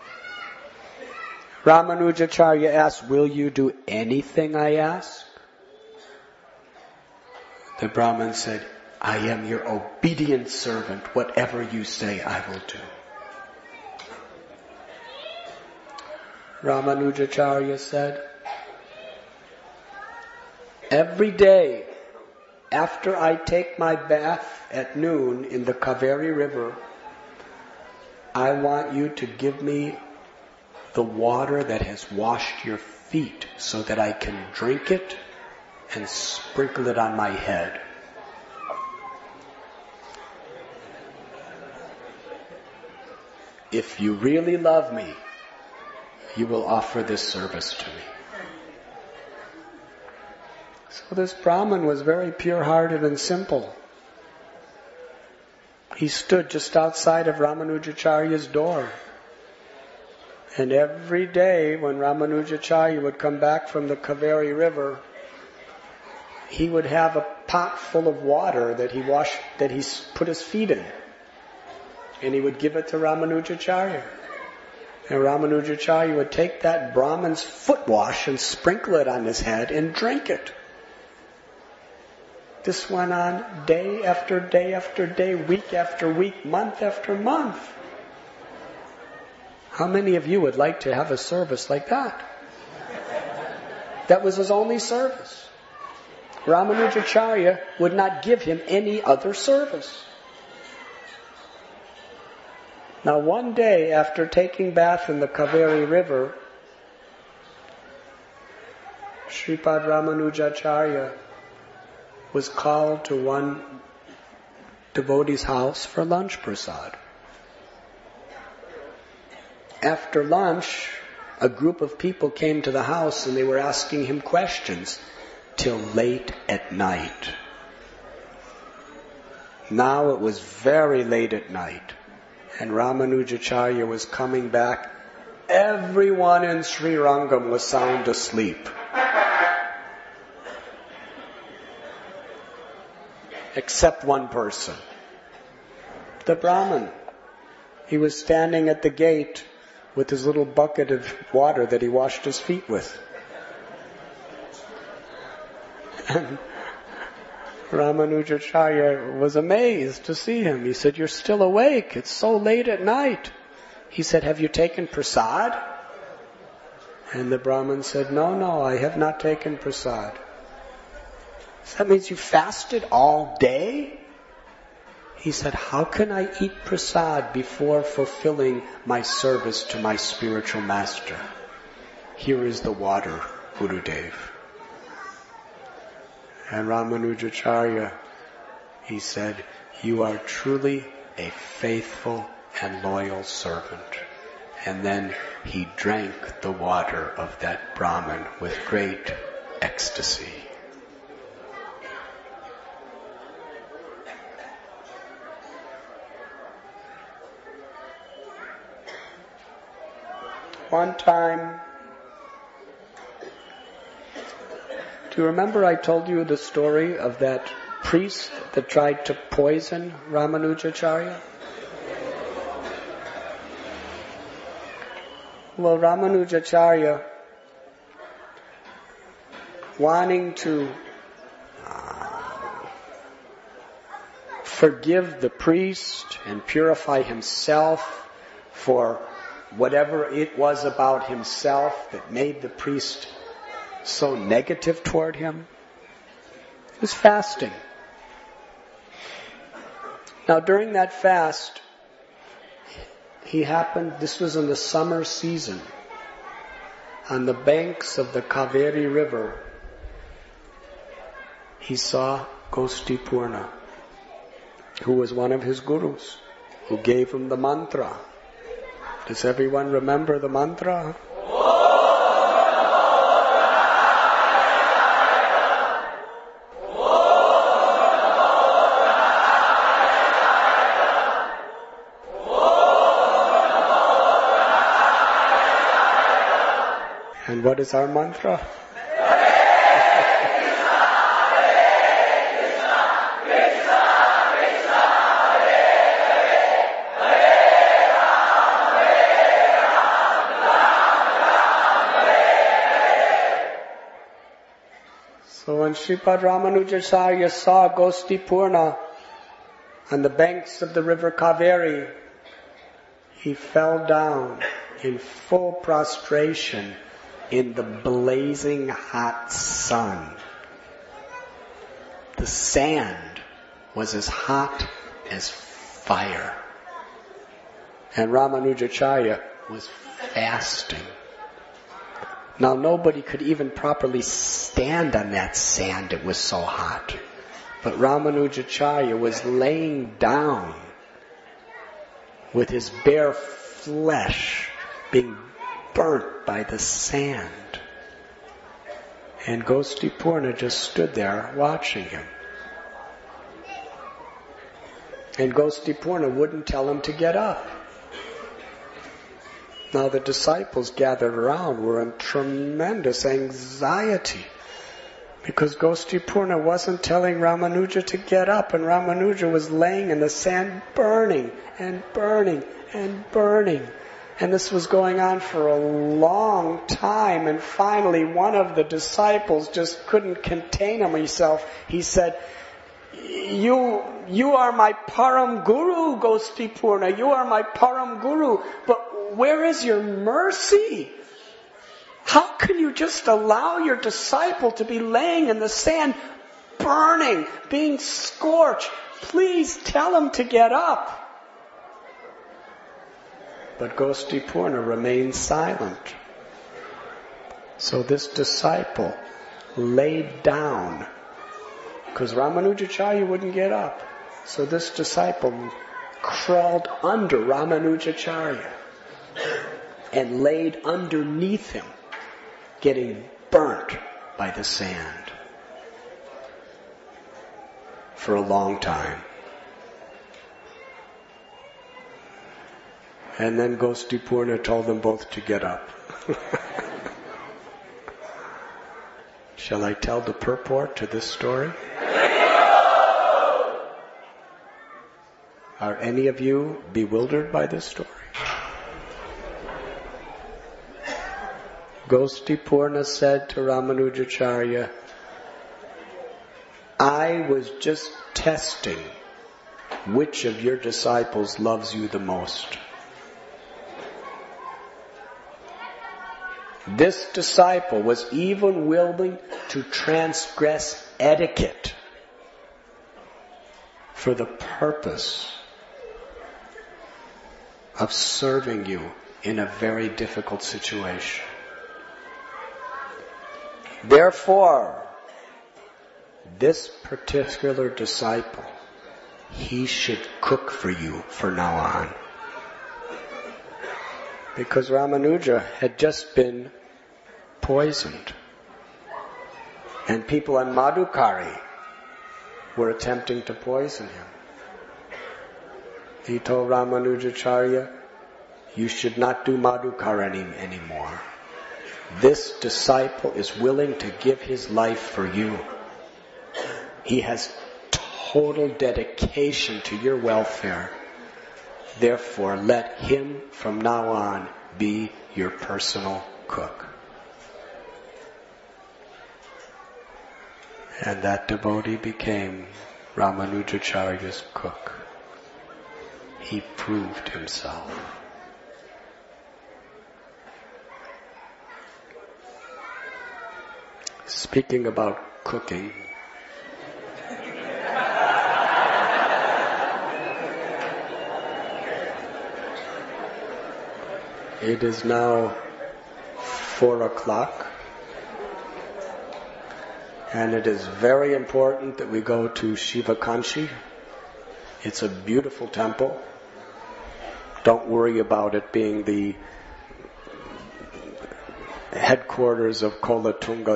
Ramanujacharya asked, will you do anything I ask? The Brahmin said, I am your obedient servant. Whatever you say, I will do. Ramanujacharya said, every day after I take my bath at noon in the Kaveri River, I want you to give me the water that has washed your feet so that I can drink it and sprinkle it on my head. If you really love me, you will offer this service to me. So this Brahmin was very pure-hearted and simple. He stood just outside of Ramanujacharya's door. And every day when Ramanujacharya would come back from the Kaveri River, he would have a pot full of water that he put his feet in. And he would give it to Ramanujacharya. And Ramanujacharya would take that Brahmin's foot wash and sprinkle it on his head and drink it. This went on day after day after day, week after week, month after month. How many of you would like to have a service like that? That was his only service. Ramanujacharya would not give him any other service. Now one day after taking bath in the Kaveri River, Sripad Ramanujacharya was called to one devotee's house for lunch prasad. After lunch, a group of people came to the house and they were asking him questions till late at night. Now it was very late at night and Ramanujacharya was coming back. Everyone in Sri Rangam was sound asleep. Except one person. The Brahmin. He was standing at the gate with his little bucket of water that he washed his feet with. And Ramanujacharya was amazed to see him. He said, you're still awake. It's so late at night. He said, have you taken prasad? And the Brahmin said, no, I have not taken prasad. So that means you fasted all day? He said, how can I eat prasad before fulfilling my service to my spiritual master? Here is the water, Gurudev. And Ramanujacharya, he said, you are truly a faithful and loyal servant. And then he drank the water of that Brahmin with great ecstasy. One time, do you remember I told you the story of that priest that tried to poison Ramanujacharya? Well, Ramanujacharya, wanting to forgive the priest and purify himself for whatever it was about himself that made the priest so negative toward him, he was fasting. Now during that fast, this was in the summer season, on the banks of the Kaveri River, he saw Gostipurna, who was one of his gurus, who gave him the mantra. Does everyone remember the mantra? And what is our mantra? So when Sripad Ramanujacharya saw Gostipurna on the banks of the river Kaveri, he fell down in full prostration in the blazing hot sun. The sand was as hot as fire. And Ramanujacharya was fasting. Now nobody could even properly stand on that sand, it was so hot. But Ramanujacharya was laying down with his bare flesh being burnt by the sand. And Gostipurna just stood there watching him. And Gostipurna wouldn't tell him to get up. Now the disciples gathered around were in tremendous anxiety because Gostipurna wasn't telling Ramanuja to get up, and Ramanuja was laying in the sand burning and burning and burning. And this was going on for a long time, and finally one of the disciples just couldn't contain himself. He said, You are my Param Guru, Gostipurna. You are my Param Guru. But where is your mercy? How can you just allow your disciple to be laying in the sand, burning, being scorched? Please tell him to get up. But Gostipurna remained silent. So this disciple laid down, because Ramanujacharya wouldn't get up. So this disciple crawled under Ramanujacharya and laid underneath him, getting burnt by the sand for a long time. And then Gostipurna told them both to get up. Shall I tell the purport to this story? Are any of you bewildered by this story? Gostipurna said to Ramanujacharya, I was just testing which of your disciples loves you the most. This disciple was even willing to transgress etiquette for the purpose of serving you in a very difficult situation. Therefore, this particular disciple, he should cook for you from now on. Because Ramanuja had just been poisoned. And people on Madhukari were attempting to poison him. He told Ramanujacharya, you should not do Madhukari anymore. This disciple is willing to give his life for you. He has total dedication to your welfare. Therefore, let him from now on be your personal cook. And that devotee became Ramanujacharya's cook. He proved himself. Speaking about cooking, it is now 4:00, and it is very important that we go to Shivakanshi. It's a beautiful temple. Don't worry about it being the headquarters of Kolatunga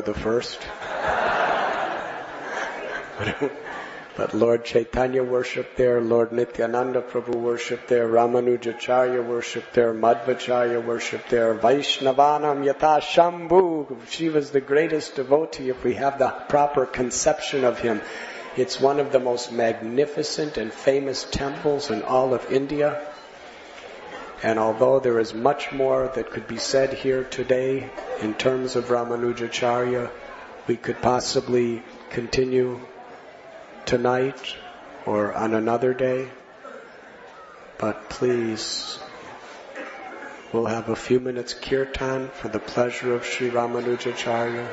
I. But Lord Chaitanya worshipped there, Lord Nityananda Prabhu worshipped there, Ramanujacharya worshipped there, Madhvacharya worshipped there, Vaishnavanam Yata Shambhu. Shiva is the greatest devotee if we have the proper conception of him. It's one of the most magnificent and famous temples in all of India. And although there is much more that could be said here today in terms of Ramanujacharya, we could possibly continue tonight or on another day. But please, we'll have a few minutes kirtan for the pleasure of Sri Ramanujacharya.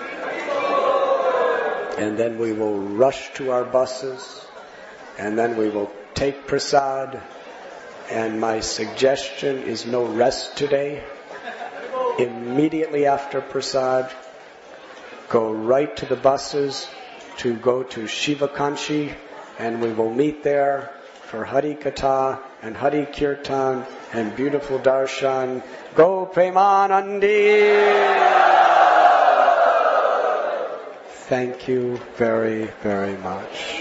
And then we will rush to our buses. And then we will take prasad. And my suggestion is no rest today. Immediately after prasad, go right to the buses to go to Shivakanshi, and we will meet there for Hari Katha and Hari Kirtan and beautiful darshan. Go Premanandi! Thank you very, very much.